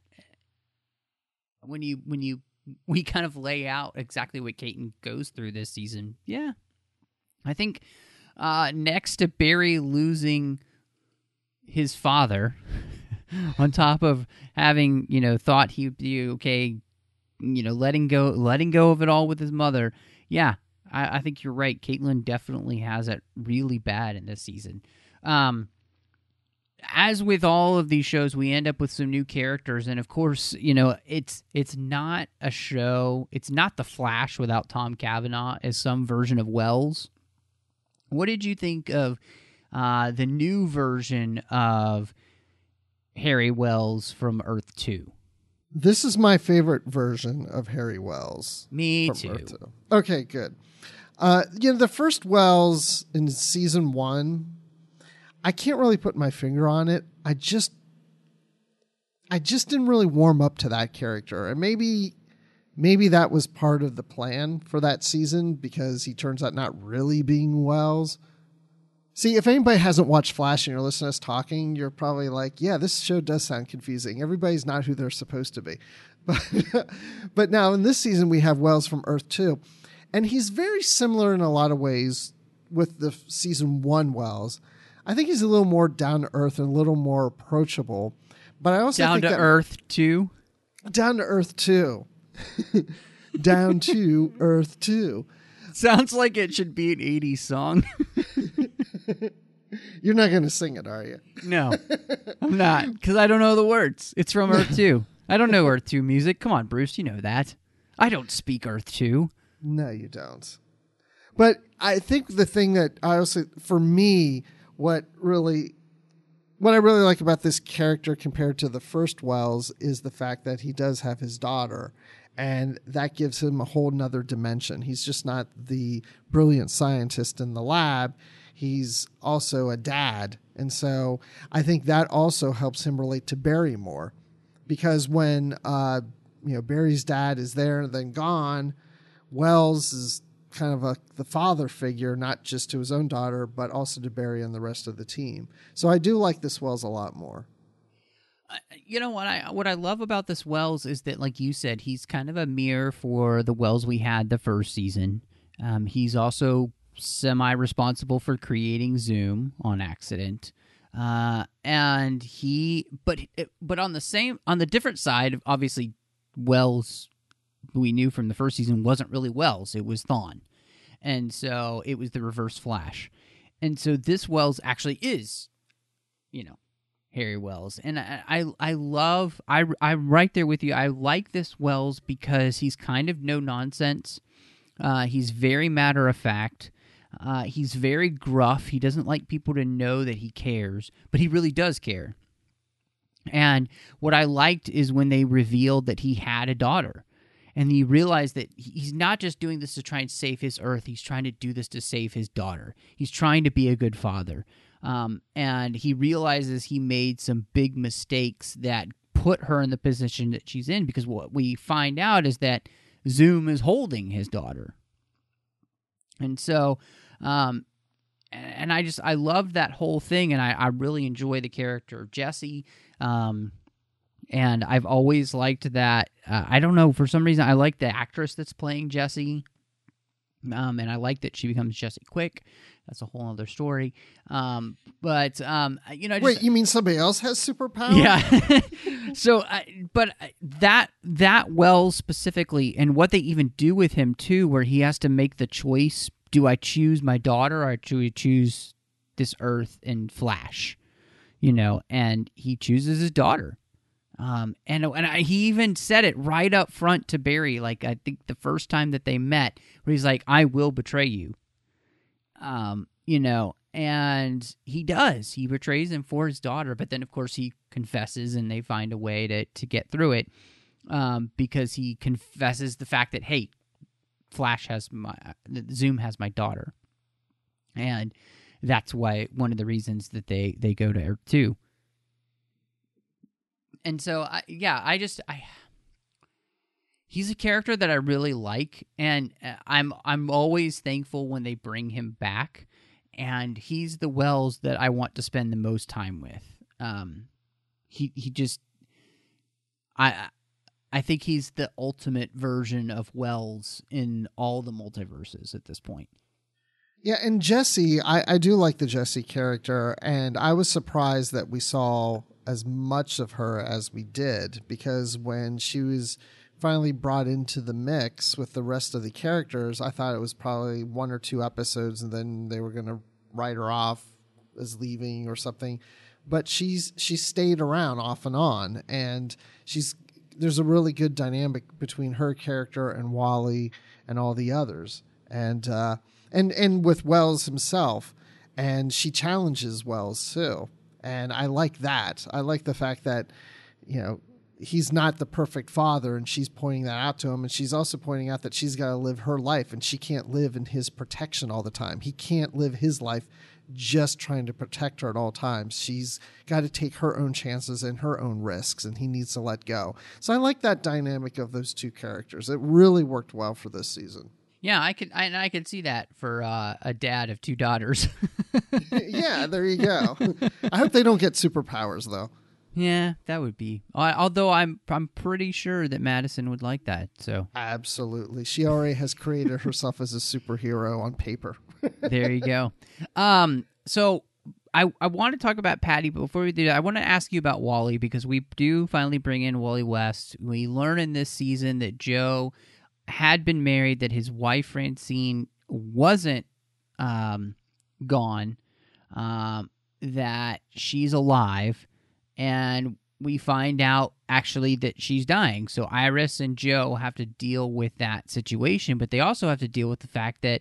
when you, when you, we kind of lay out exactly what Caitlin goes through this season. Yeah. I think uh, next to Barry losing his father, on top of having, you know, thought he'd be okay, you know, letting go, letting go of it all with his mother. Yeah, I, I think you're right. Caitlin definitely has it really bad in this season. Um, as with all of these shows, we end up with some new characters, and of course, you know, it's it's not a show. It's not The Flash without Tom Cavanaugh as some version of Wells. What did you think of uh, the new version of Harry Wells from Earth two? This is my favorite version of Harry Wells. Me from too. Earth two. Okay, good. Uh, you know, the first Wells in season one, I can't really put my finger on it. I just, I just didn't really warm up to that character, and maybe, maybe that was part of the plan for that season because he turns out not really being Wells. See, if anybody hasn't watched Flash and you're listening to us talking, you're probably like, yeah, this show does sound confusing. Everybody's not who they're supposed to be. But, but now in this season, we have Wells from Earth two. And he's very similar in a lot of ways with the season one Wells. I think he's a little more down to earth and a little more approachable. But I also down think to that, earth too. Down to earth too. Down to earth too. Sounds like it should be an eighties song. You're not going to sing it, are you? No, I'm not, because I don't know the words. It's from Earth two. I don't know Earth two music. Come on, Bruce, you know that. I don't speak Earth two. No, you don't. But I think the thing that I also, for me, what really, what I really like about this character compared to the first Wells is the fact that he does have his daughter. And that gives him a whole nother dimension. He's just not the brilliant scientist in the lab. He's also a dad. And so I think that also helps him relate to Barry more. Because when uh, you know Barry's dad is there and then gone, Wells is kind of a the father figure, not just to his own daughter, but also to Barry and the rest of the team. So I do like this Wells a lot more. You know what I what I love about this Wells is that, like you said, he's kind of a mirror for the Wells we had the first season. Um, he's also semi-responsible for creating Zoom on accident, uh, and he. But but on the same on the different side, obviously, Wells, who we knew from the first season, wasn't really Wells. It was Thawne, and so it was the Reverse Flash, and so this Wells actually is, you know, Harry Wells. And I, I, I love, I, I'm right there with you. I like this Wells because he's kind of no nonsense. Uh, he's very matter of fact. Uh, he's very gruff. He doesn't like people to know that he cares, but he really does care. And what I liked is when they revealed that he had a daughter. And he realized that he's not just doing this to try and save his Earth. He's trying to do this to save his daughter. He's trying to be a good father. Um, and he realizes he made some big mistakes that put her in the position that she's in, because what we find out is that Zoom is holding his daughter. And so, um, and I just, I love that whole thing, and I, I really enjoy the character of Jesse. Um, and I've always liked that, uh, I don't know, for some reason, I like the actress that's playing Jesse. Um, and I like that she becomes Jesse Quick. That's a whole other story. Um, but, um, you know, I just, wait, you mean somebody else has superpowers? Yeah. so, uh, but that, that Wells specifically, and what they even do with him too, where he has to make the choice, do I choose my daughter or do I choose this Earth and Flash? You know, and he chooses his daughter. Um, and and I, he even said it right up front to Barry, like I think the first time that they met, where he's like, I will betray you. Um, you know, and he does. He betrays him for his daughter, but then, of course, he confesses, and they find a way to, to get through it, um, because he confesses the fact that, hey, Flash has my, Zoom has my daughter. And that's why, one of the reasons that they, they go to Earth two. And so, I, yeah, I just, I, he's a character that I really like, and I'm I'm always thankful when they bring him back, and he's the Wells that I want to spend the most time with. Um, he he just, I I think he's the ultimate version of Wells in all the multiverses at this point. Yeah, and Jesse, I, I do like the Jesse character, and I was surprised that we saw as much of her as we did, because when she was finally brought into the mix with the rest of the characters, I thought it was probably one or two episodes, and then they were going to write her off as leaving or something. But she's she stayed around off and on, and she's there's a really good dynamic between her character and Wally and all the others, and uh, and and with Wells himself, and she challenges Wells too. And I like that. I like the fact that, you know, he's not the perfect father, and she's pointing that out to him. And she's also pointing out that she's got to live her life, and she can't live in his protection all the time. He can't live his life just trying to protect her at all times. She's got to take her own chances and her own risks, and he needs to let go. So I like that dynamic of those two characters. It really worked well for this season. Yeah, I could, I, I could see that for uh, a dad of two daughters. Yeah, there you go. I hope they don't get superpowers, though. Yeah, that would be. Although I'm, I'm pretty sure that Madison would like that. So absolutely, she already has created herself as a superhero on paper. There you go. Um, so I, I want to talk about Patty, but before we do that, I want to ask you about Wally, because we do finally bring in Wally West. We learn in this season that Joe had been married, that his wife Francine wasn't um, gone, um, that she's alive, and we find out actually that she's dying. So Iris and Joe have to deal with that situation, but they also have to deal with the fact that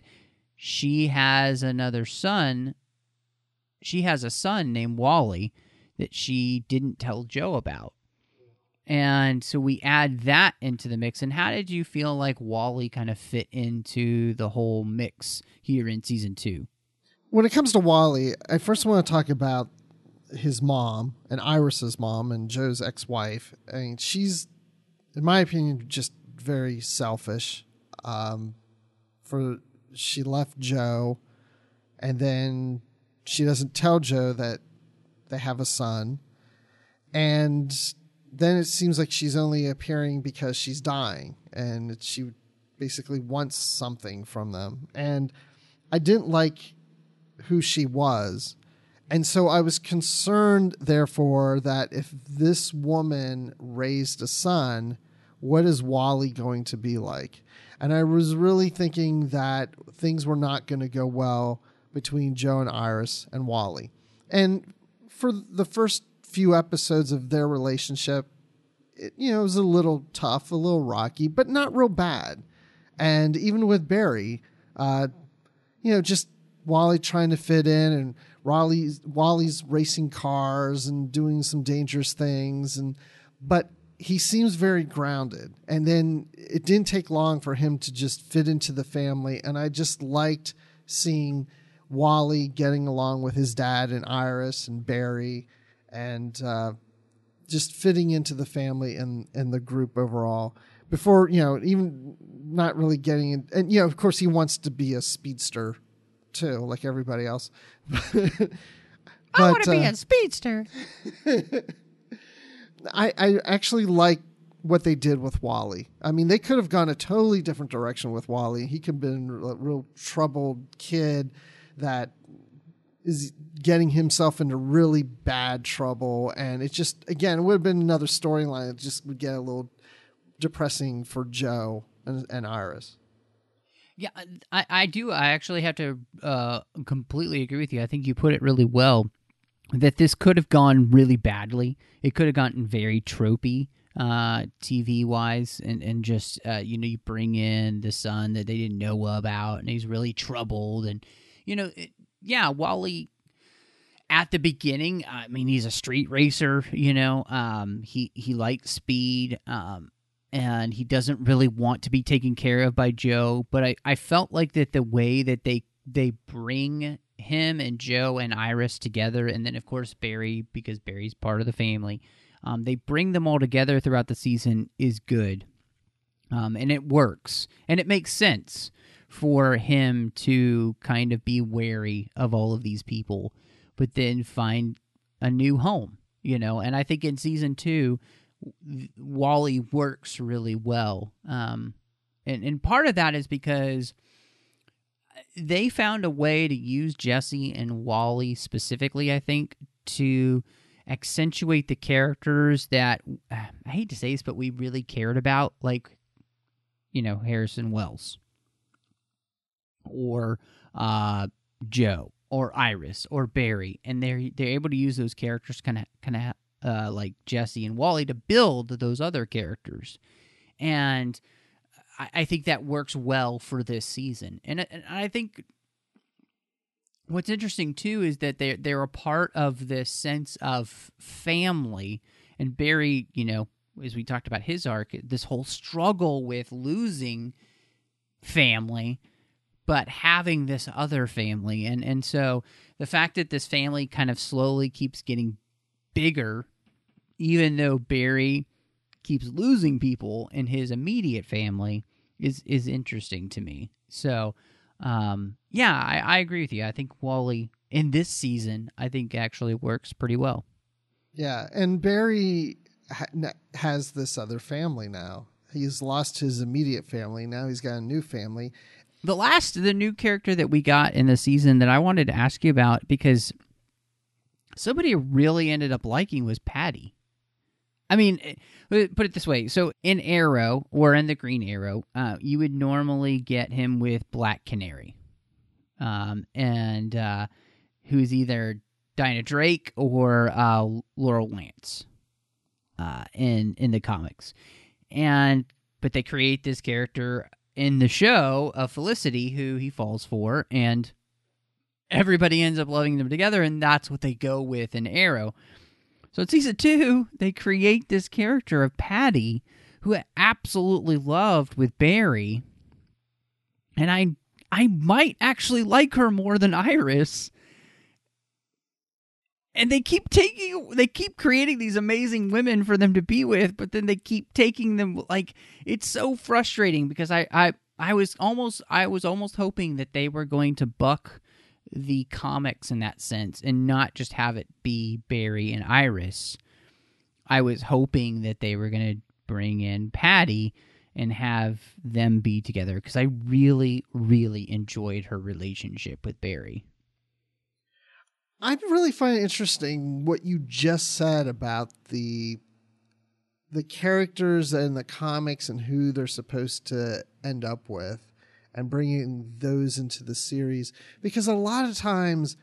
she has another son. She has a son named Wally that she didn't tell Joe about. And so we add that into the mix. And how did you feel like Wally kind of fit into the whole mix here in season two? When it comes to Wally, I first want to talk about his mom and Iris's mom and Joe's ex-wife. I mean, she's, in my opinion, just very selfish. Um, for she left Joe, and then she doesn't tell Joe that they have a son, and then it seems like she's only appearing because she's dying, and she basically wants something from them. And I didn't like who she was. And so I was concerned, therefore, that if this woman raised a son, what is Wally going to be like? And I was really thinking that things were not going to go well between Joe and Iris and Wally. And for the first few episodes of their relationship, it, you know, it was a little tough, a little rocky, but not real bad. And even with Barry, uh, you know, just Wally trying to fit in, and Wally's, Wally's racing cars and doing some dangerous things. And, but he seems very grounded. And then it didn't take long for him to just fit into the family. And I just liked seeing Wally getting along with his dad and Iris and Barry, and uh, just fitting into the family and, and the group overall. Before, you know, even not really getting in. And, you know, of course, he wants to be a speedster too, like everybody else. but, I want to uh, be a speedster. I, I actually like what they did with Wally. I mean, they could have gone a totally different direction with Wally. He could have been a real troubled kid that is getting himself into really bad trouble. And it just, again, it would have been another storyline that just would get a little depressing for Joe and, and Iris. Yeah, I, I do. I actually have to uh, completely agree with you. I think you put it really well, that this could have gone really badly. It could have gotten very tropey, uh, T V-wise, and, and just, uh, you know, you bring in the son that they didn't know about, and he's really troubled. And, you know, it, yeah, Wally, at the beginning, I mean, he's a street racer, you know. Um, he, he likes speed, um, and he doesn't really want to be taken care of by Joe. But I, I felt like that the way that they they bring him and Joe and Iris together, and then, of course, Barry, because Barry's part of the family, um, they bring them all together throughout the season is good. Um, and it works. And it makes sense for him to kind of be wary of all of these people, but then find a new home, you know. And I think in season two, Wally works really well. Um, and, and part of that is because they found a way to use Jesse and Wally specifically, I think, to accentuate the characters that, I hate to say this, but we really cared about, like, you know, Harrison Wells, or uh, Joe, or Iris, or Barry, and they're they're able to use those characters, kind of kind of uh, like Jesse and Wally, to build those other characters, and I, I think that works well for this season. And, and I think what's interesting too is that they they're a part of this sense of family, and Barry, you know, as we talked about his arc, this whole struggle with losing family, but having this other family. And and so the fact that this family kind of slowly keeps getting bigger, even though Barry keeps losing people in his immediate family, is is interesting to me. So, um, yeah, I, I agree with you. I think Wally, in this season, I think actually works pretty well. Yeah, and Barry ha- has this other family now. He's lost his immediate family. Now he's got a new family. The last, the new character that we got in the season that I wanted to ask you about, because somebody really ended up liking, was Patty. I mean, put it this way. So in Arrow, or in the Green Arrow, uh, you would normally get him with Black Canary, um, and uh, who's either Dinah Drake or uh, Laurel Lance uh, in in the comics. And but they create this character in the show of Felicity, who he falls for, and everybody ends up loving them together, and that's what they go with in Arrow. So in season two, they create this character of Patty, who I absolutely loved with Barry, and I I might actually like her more than Iris. And they keep taking, they keep creating these amazing women for them to be with, but then they keep taking them, like, it's so frustrating because I, I, I was almost, I was almost hoping that they were going to buck the comics in that sense and not just have it be Barry and Iris. I was hoping that they were going to bring in Patty and have them be together because I really, really enjoyed her relationship with Barry. I really find it interesting what you just said about the the characters and the comics and who they're supposed to end up with and bringing those into the series, because a lot of times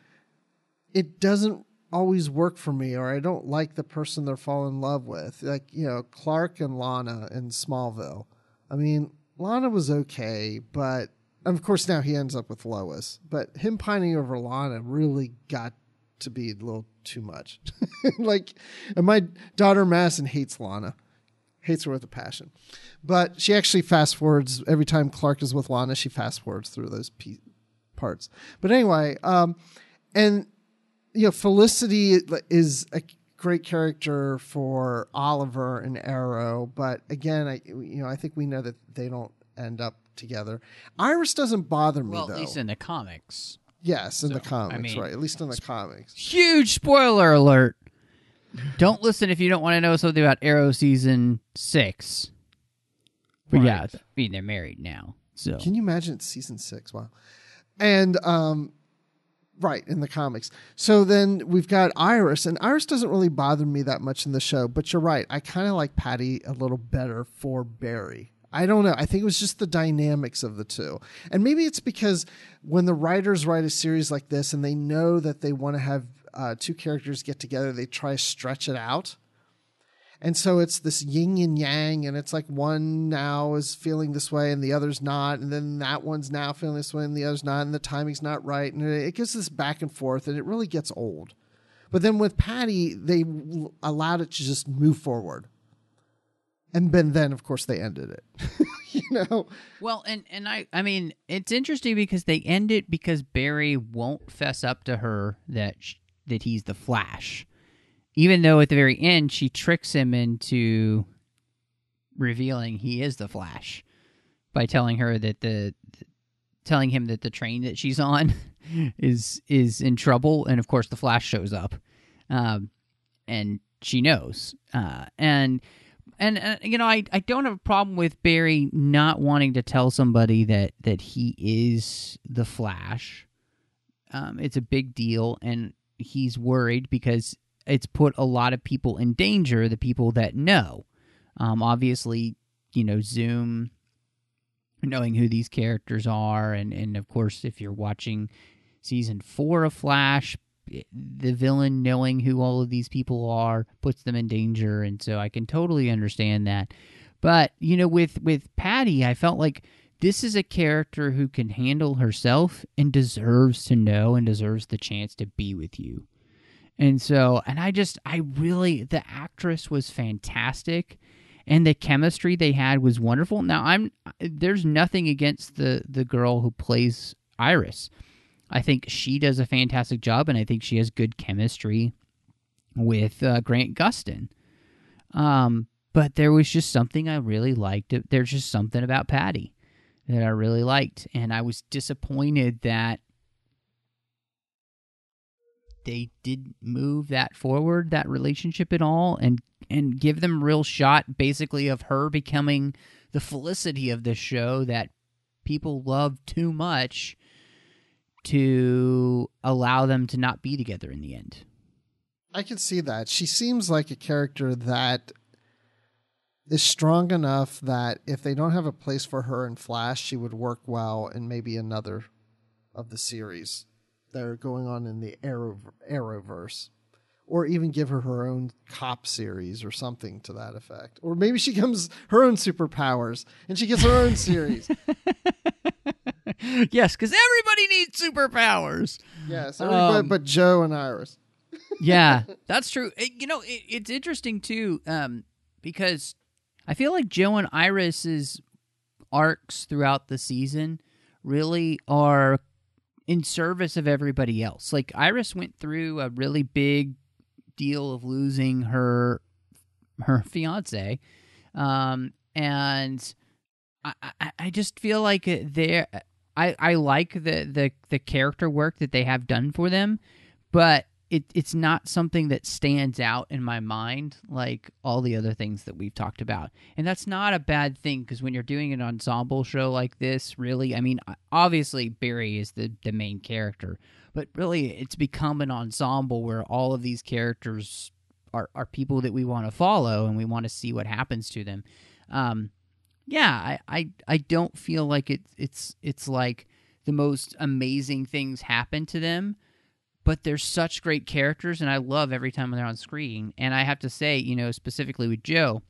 it doesn't always work for me, or I don't like the person they're falling in love with. Like, you know, Clark and Lana in Smallville. I mean, Lana was okay, but of course now he ends up with Lois, but him pining over Lana really got to be a little too much. Like, and my daughter Madison hates Lana, hates her with a passion, but she actually fast forwards every time Clark is with Lana. She fast forwards through those p- parts. But anyway, um, and you know, Felicity is a great character for Oliver and Arrow, but again, I you know I think we know that they don't end up together. Iris doesn't bother me well, though. At least in the comics. Yes, in So, the comics, I mean, right? At least in the comics. Huge spoiler alert. Don't listen if you don't want to know something about Arrow season six. But Right. yeah, I mean, they're married now. So Can you imagine it's season six? Wow. And, um, right, in the comics. So then we've got Iris, and Iris doesn't really bother me that much in the show, but you're right. I kind of like Patty a little better for Barry. I don't know. I think it was just the dynamics of the two. And maybe it's because when the writers write a series like this and they know that they want to have uh, two characters get together, they try to stretch it out. And so it's this yin and yang, and it's like one now is feeling this way and the other's not, and then that one's now feeling this way and the other's not, and the timing's not right. And it gives this back and forth, and it really gets old. But then with Patty, they allowed it to just move forward. And then, then, of course, they ended it. You know? Well, and, and I, I mean, it's interesting because they end it because Barry won't fess up to her that sh- that he's the Flash. Even though at the very end, she tricks him into revealing he is the Flash by telling her that the, telling him that the train that she's on is is in trouble. And, of course, the Flash shows up. Um, and she knows. Uh, and... And, uh, you know, I, I don't have a problem with Barry not wanting to tell somebody that, that he is the Flash. Um, it's a big deal, and he's worried because it's put a lot of people in danger, the people that know. Um, obviously, you know, Zoom, knowing who these characters are, and, and of course, if you're watching season four of Flash, the villain knowing who all of these people are puts them in danger, and so I can totally understand that. But, you know, with, with Patty, I felt like this is a character who can handle herself and deserves to know and deserves the chance to be with you. And so, and I just, I really, the actress was fantastic, and the chemistry they had was wonderful. Now, I'm, there's nothing against the, the girl who plays Iris. I think she does a fantastic job, and I think she has good chemistry with uh, Grant Gustin. Um, but there was just something I really liked. There's just something about Patty that I really liked, and I was disappointed that they didn't move that forward, that relationship at all, and and give them a real shot, basically, of her becoming the Felicity of this show that people love too much to allow them to not be together in the end. I can see that. She seems like a character that is strong enough that if they don't have a place for her in Flash, she would work well in maybe another of the series that are going on in the Arrow, Arrowverse. Or even give her her own cop series or something to that effect. Or maybe she comes her own superpowers and she gets her own series. Yes, because everybody needs superpowers. Yes, everybody um, but Joe and Iris. Yeah, That's true. It, you know, it, it's interesting too, um, because I feel like Joe and Iris's arcs throughout the season really are in service of everybody else. Like Iris went through a really big deal of losing her her fiance, um, and I, I, I just feel like they're I, I like the, the the character work that they have done for them, but it it's not something that stands out in my mind like all the other things that we've talked about. And that's not a bad thing, because when you're doing an ensemble show like this, really, I mean, obviously Barry is the, the main character, but really it's become an ensemble where all of these characters are, are people that we want to follow and we want to see what happens to them. Um, yeah, I, I, I don't feel like it, it's it's like the most amazing things happen to them, but they're such great characters, and I love every time they're on screen. And I have to say, you know, specifically with Joe,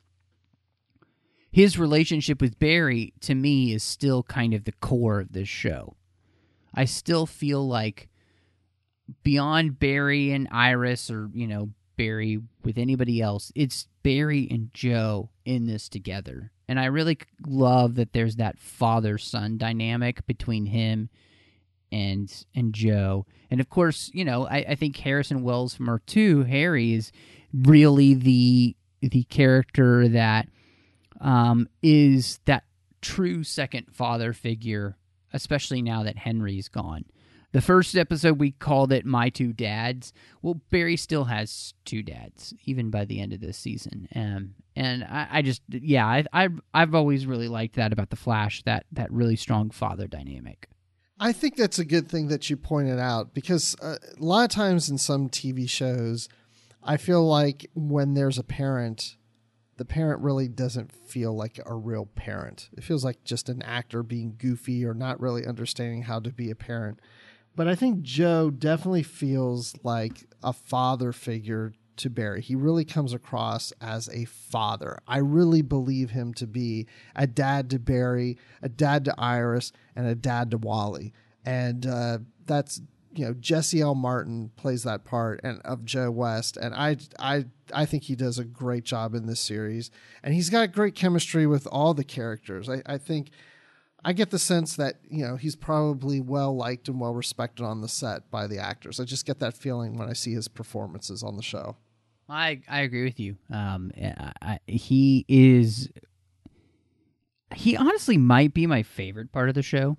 his relationship with Barry, to me, is still kind of the core of this show. I still feel like beyond Barry and Iris, or, you know, Barry with anybody else, it's Barry and Joe in this together. And I really love that there's that father-son dynamic between him and and Joe. And of course, you know, I, I think Harrison Wells from Earth two, Harry, is really the the character that um, is that true second father figure, especially now that Henry's gone. The first episode, we called it My Two Dads. Well, Barry still has two dads, even by the end of this season. Um, and I, I just, yeah, I, I've, I've always really liked that about The Flash, that that really strong father dynamic. I think that's a good thing that you pointed out, because uh, a lot of times in some T V shows, I feel like when there's a parent, the parent really doesn't feel like a real parent. It feels like just an actor being goofy or not really understanding how to be a parent. But I think Joe definitely feels like a father figure to Barry. He really comes across as a father. I really believe him to be a dad to Barry, a dad to Iris, and a dad to Wally. And uh, that's, you know, Jesse L. Martin plays that part and of Joe West. And I, I, I think he does a great job in this series. And he's got great chemistry with all the characters. I, I think... I get the sense that, you know, he's probably well liked and well respected on the set by the actors. I just get that feeling when I see his performances on the show. I I agree with you. Um, I, I, he is. He honestly might be my favorite part of the show,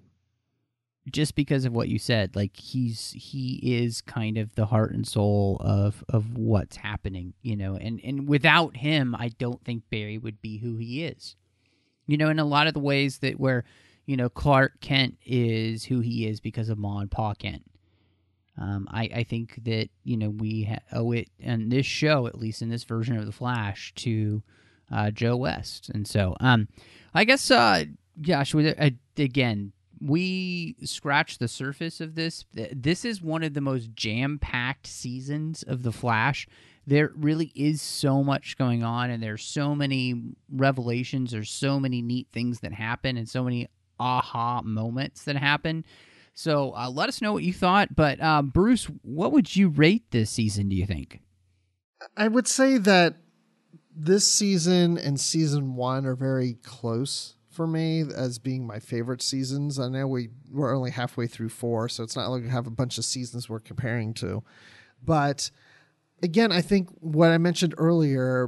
just because of what you said. Like he's he is kind of the heart and soul of of what's happening, you know. And and without him, I don't think Barry would be who he is. You know, in a lot of the ways that where, you know, Clark Kent is who he is because of Ma and Pa Kent. Um, I, I think that, you know, we ha- owe it, in this show, at least in this version of The Flash, to uh, Joe West. And so, um, I guess, uh, gosh, with, uh, again, we scratched the surface of this. This is one of the most jam-packed seasons of The Flash. There really is so much going on, and there's so many revelations, there's so many neat things that happen, and so many aha moments that happen. So uh, let us know what you thought. But uh, Bruce, what would you rate this season, do you think? I would say that this season and season one are very close for me as being my favorite seasons. I know we, we're only halfway through four, so it's not like we have a bunch of seasons we're comparing to. But again, I think what I mentioned earlier,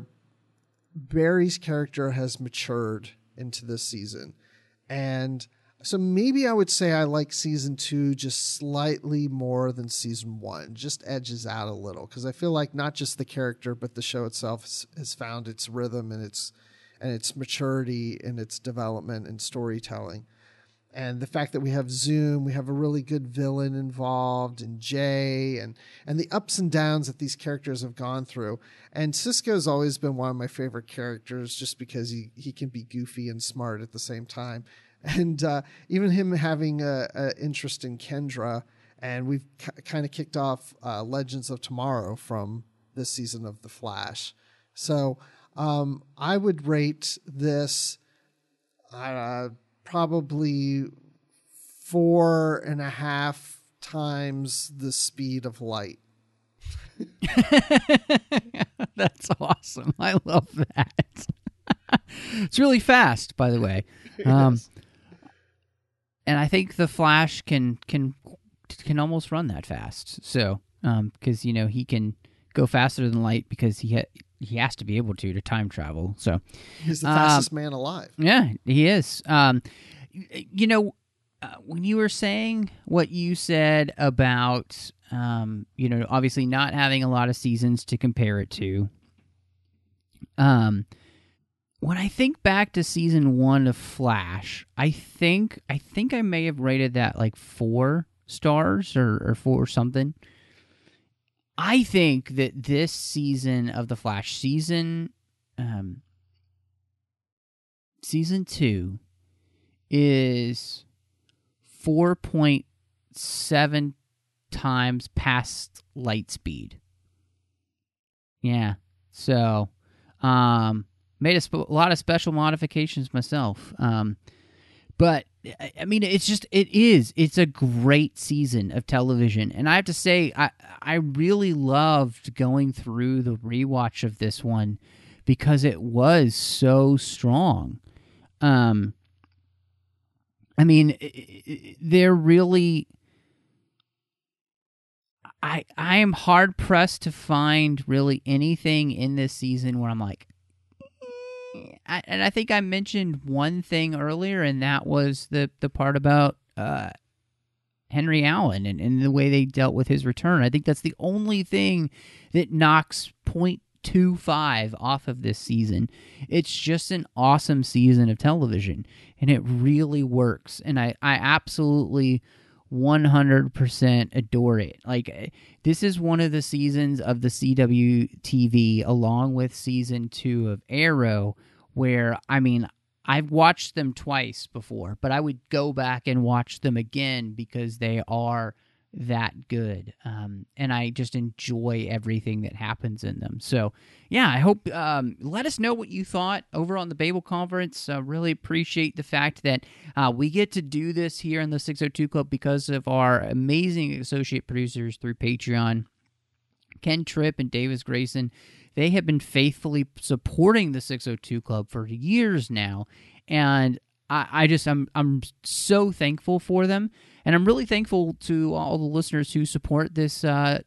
Barry's character has matured into this season. And so maybe I would say I like season two just slightly more than season one, just edges out a little. Because I feel like not just the character, but the show itself has, has found its rhythm and its, and its maturity in its development and storytelling. And the fact that we have Zoom, we have a really good villain involved, and Jay, and and the ups and downs that these characters have gone through. And Cisco's always been one of my favorite characters just because he, he can be goofy and smart at the same time. And uh, even him having an interest in Kendra, and we've k- kind of kicked off uh, Legends of Tomorrow from this season of The Flash. So um, I would rate this... Uh, probably four and a half times the speed of light. That's awesome. I love that. It's really fast, by the way. Um, Yes. and I think the Flash can can can almost run that fast. So, because um, you know he can go faster than light because he ha- he has to be able to to time travel. So, He's the um, fastest man alive. yeah, he is. Um, you know, uh, when you were saying what you said about, um, you know, obviously not having a lot of seasons to compare it to, um, when I think back to season one of Flash, I think I think I may have rated that like four stars or, or four something. I think that this season of the Flash, season, um, season two, is four point seven times past light speed. Yeah. So, um, made a, sp- a lot of special modifications myself. Um, but, I, I mean, it's just, it is. It's a great season of television. And I have to say, I, I really loved going through the rewatch of this one because it was so strong. Um, I mean, they're really. I I am hard pressed to find really anything in this season where I'm like, eh. I, and I think I mentioned one thing earlier, and that was the the part about uh, Henry Allen and, and the way they dealt with his return. I think that's the only thing that knocks point two five off of this season. It's just an awesome season of television, and it really works. And I, I absolutely one hundred percent adore it. Like, this is one of the seasons of the C W T V, along with season two of Arrow, where, I mean, I've watched them twice before, but I would go back and watch them again because they are that good. Um, and I just enjoy everything that happens in them. So, yeah, I hope, um, let us know what you thought over on the Babel Conference. Uh, really appreciate the fact that uh, we get to do this here in the six oh two Club because of our amazing associate producers through Patreon, Ken Tripp and Davis Grayson. They have been faithfully supporting the six oh two Club for years now, and I, I just I'm I'm so thankful for them, and I'm really thankful to all the listeners who support this uh,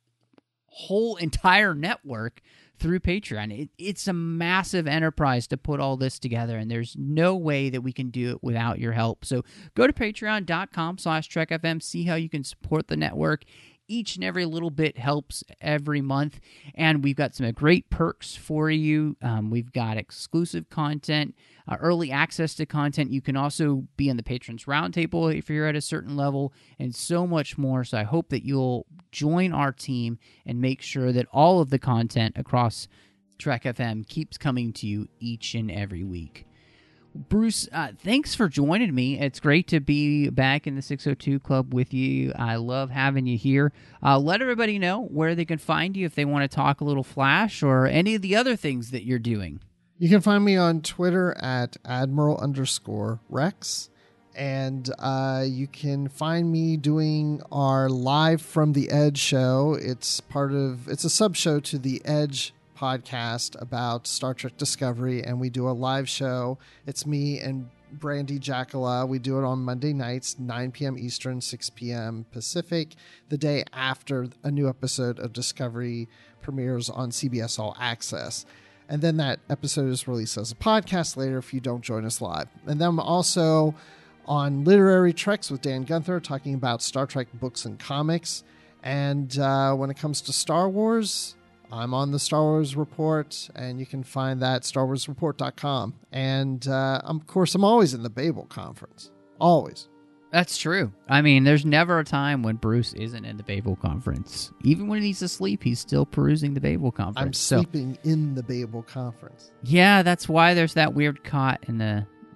whole entire network through Patreon. It, it's a massive enterprise to put all this together, and there's no way that we can do it without your help. So go to patreon.com slash TrekFM, see how you can support the network. Each and every little bit helps every month, and we've got some great perks for you. Um, we've got exclusive content, uh, early access to content. You can also be in the Patrons Roundtable if you're at a certain level, and so much more. So I hope that you'll join our team and make sure that all of the content across Trek F M keeps coming to you each and every week. Bruce, uh, thanks for joining me. It's great to be back in the six oh two Club with you. I love having you here. Uh, let everybody know where they can find you if they want to talk a little Flash or any of the other things that you're doing. You can find me on Twitter at Admiral underscore Rex. And uh, you can find me doing our Live from the Edge show. It's part of, it's a sub show to the Edge podcast about Star Trek Discovery, and we do a live show. It's me and Brandy Jackala. We do it on Monday nights, nine p.m. Eastern, six p.m. Pacific, the day after a new episode of Discovery premieres on C B S All Access. And then that episode is released as a podcast later if you don't join us live. And then I'm also on Literary Treks with Dan Gunther, talking about Star Trek books and comics. And uh, when it comes to Star Wars, I'm on the Star Wars Report, and you can find that at star wars report dot com. And, uh, of course, I'm always in the Babel Conference. Always. That's true. I mean, there's never a time when Bruce isn't in the Babel Conference. Even when he's asleep, he's still perusing the Babel Conference. I'm sleeping so, in the Babel Conference. Yeah, that's why there's that weird cot in the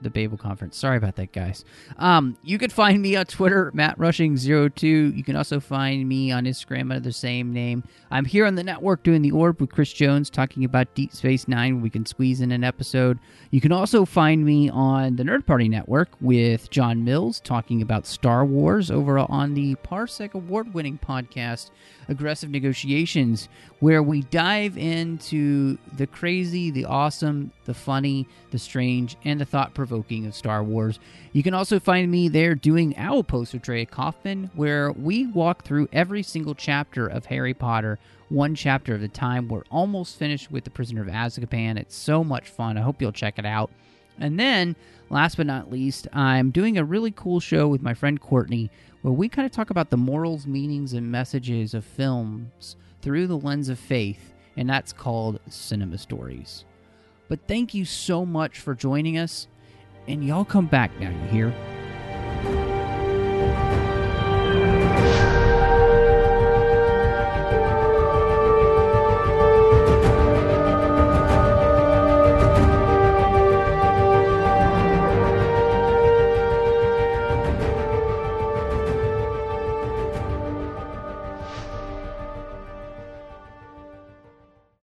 the Babel Conference. Sorry about that, guys. Um, you can find me on Twitter, Matt Rushing zero two. You can also find me on Instagram under the same name. I'm here on the network doing The Orb with Chris Jones, talking about Deep Space Nine. We can squeeze in an episode. You can also find me on the Nerd Party Network with John Mills, talking about Star Wars over on the Parsec award-winning podcast, Aggressive Negotiations, where we dive into the crazy, the awesome, the funny, the strange, and the thought-provoking of Star Wars. You can also find me there doing Owl Post with Drea Kaufman, where we walk through every single chapter of Harry Potter, one chapter at a time. We're almost finished with The Prisoner of Azkaban. It's so much fun. I hope you'll check it out. And then, last but not least, I'm doing a really cool show with my friend Courtney, where we kind of talk about the morals, meanings, and messages of films through the lens of faith, and that's called Cinema Stories. But thank you so much for joining us, and y'all come back now, you hear?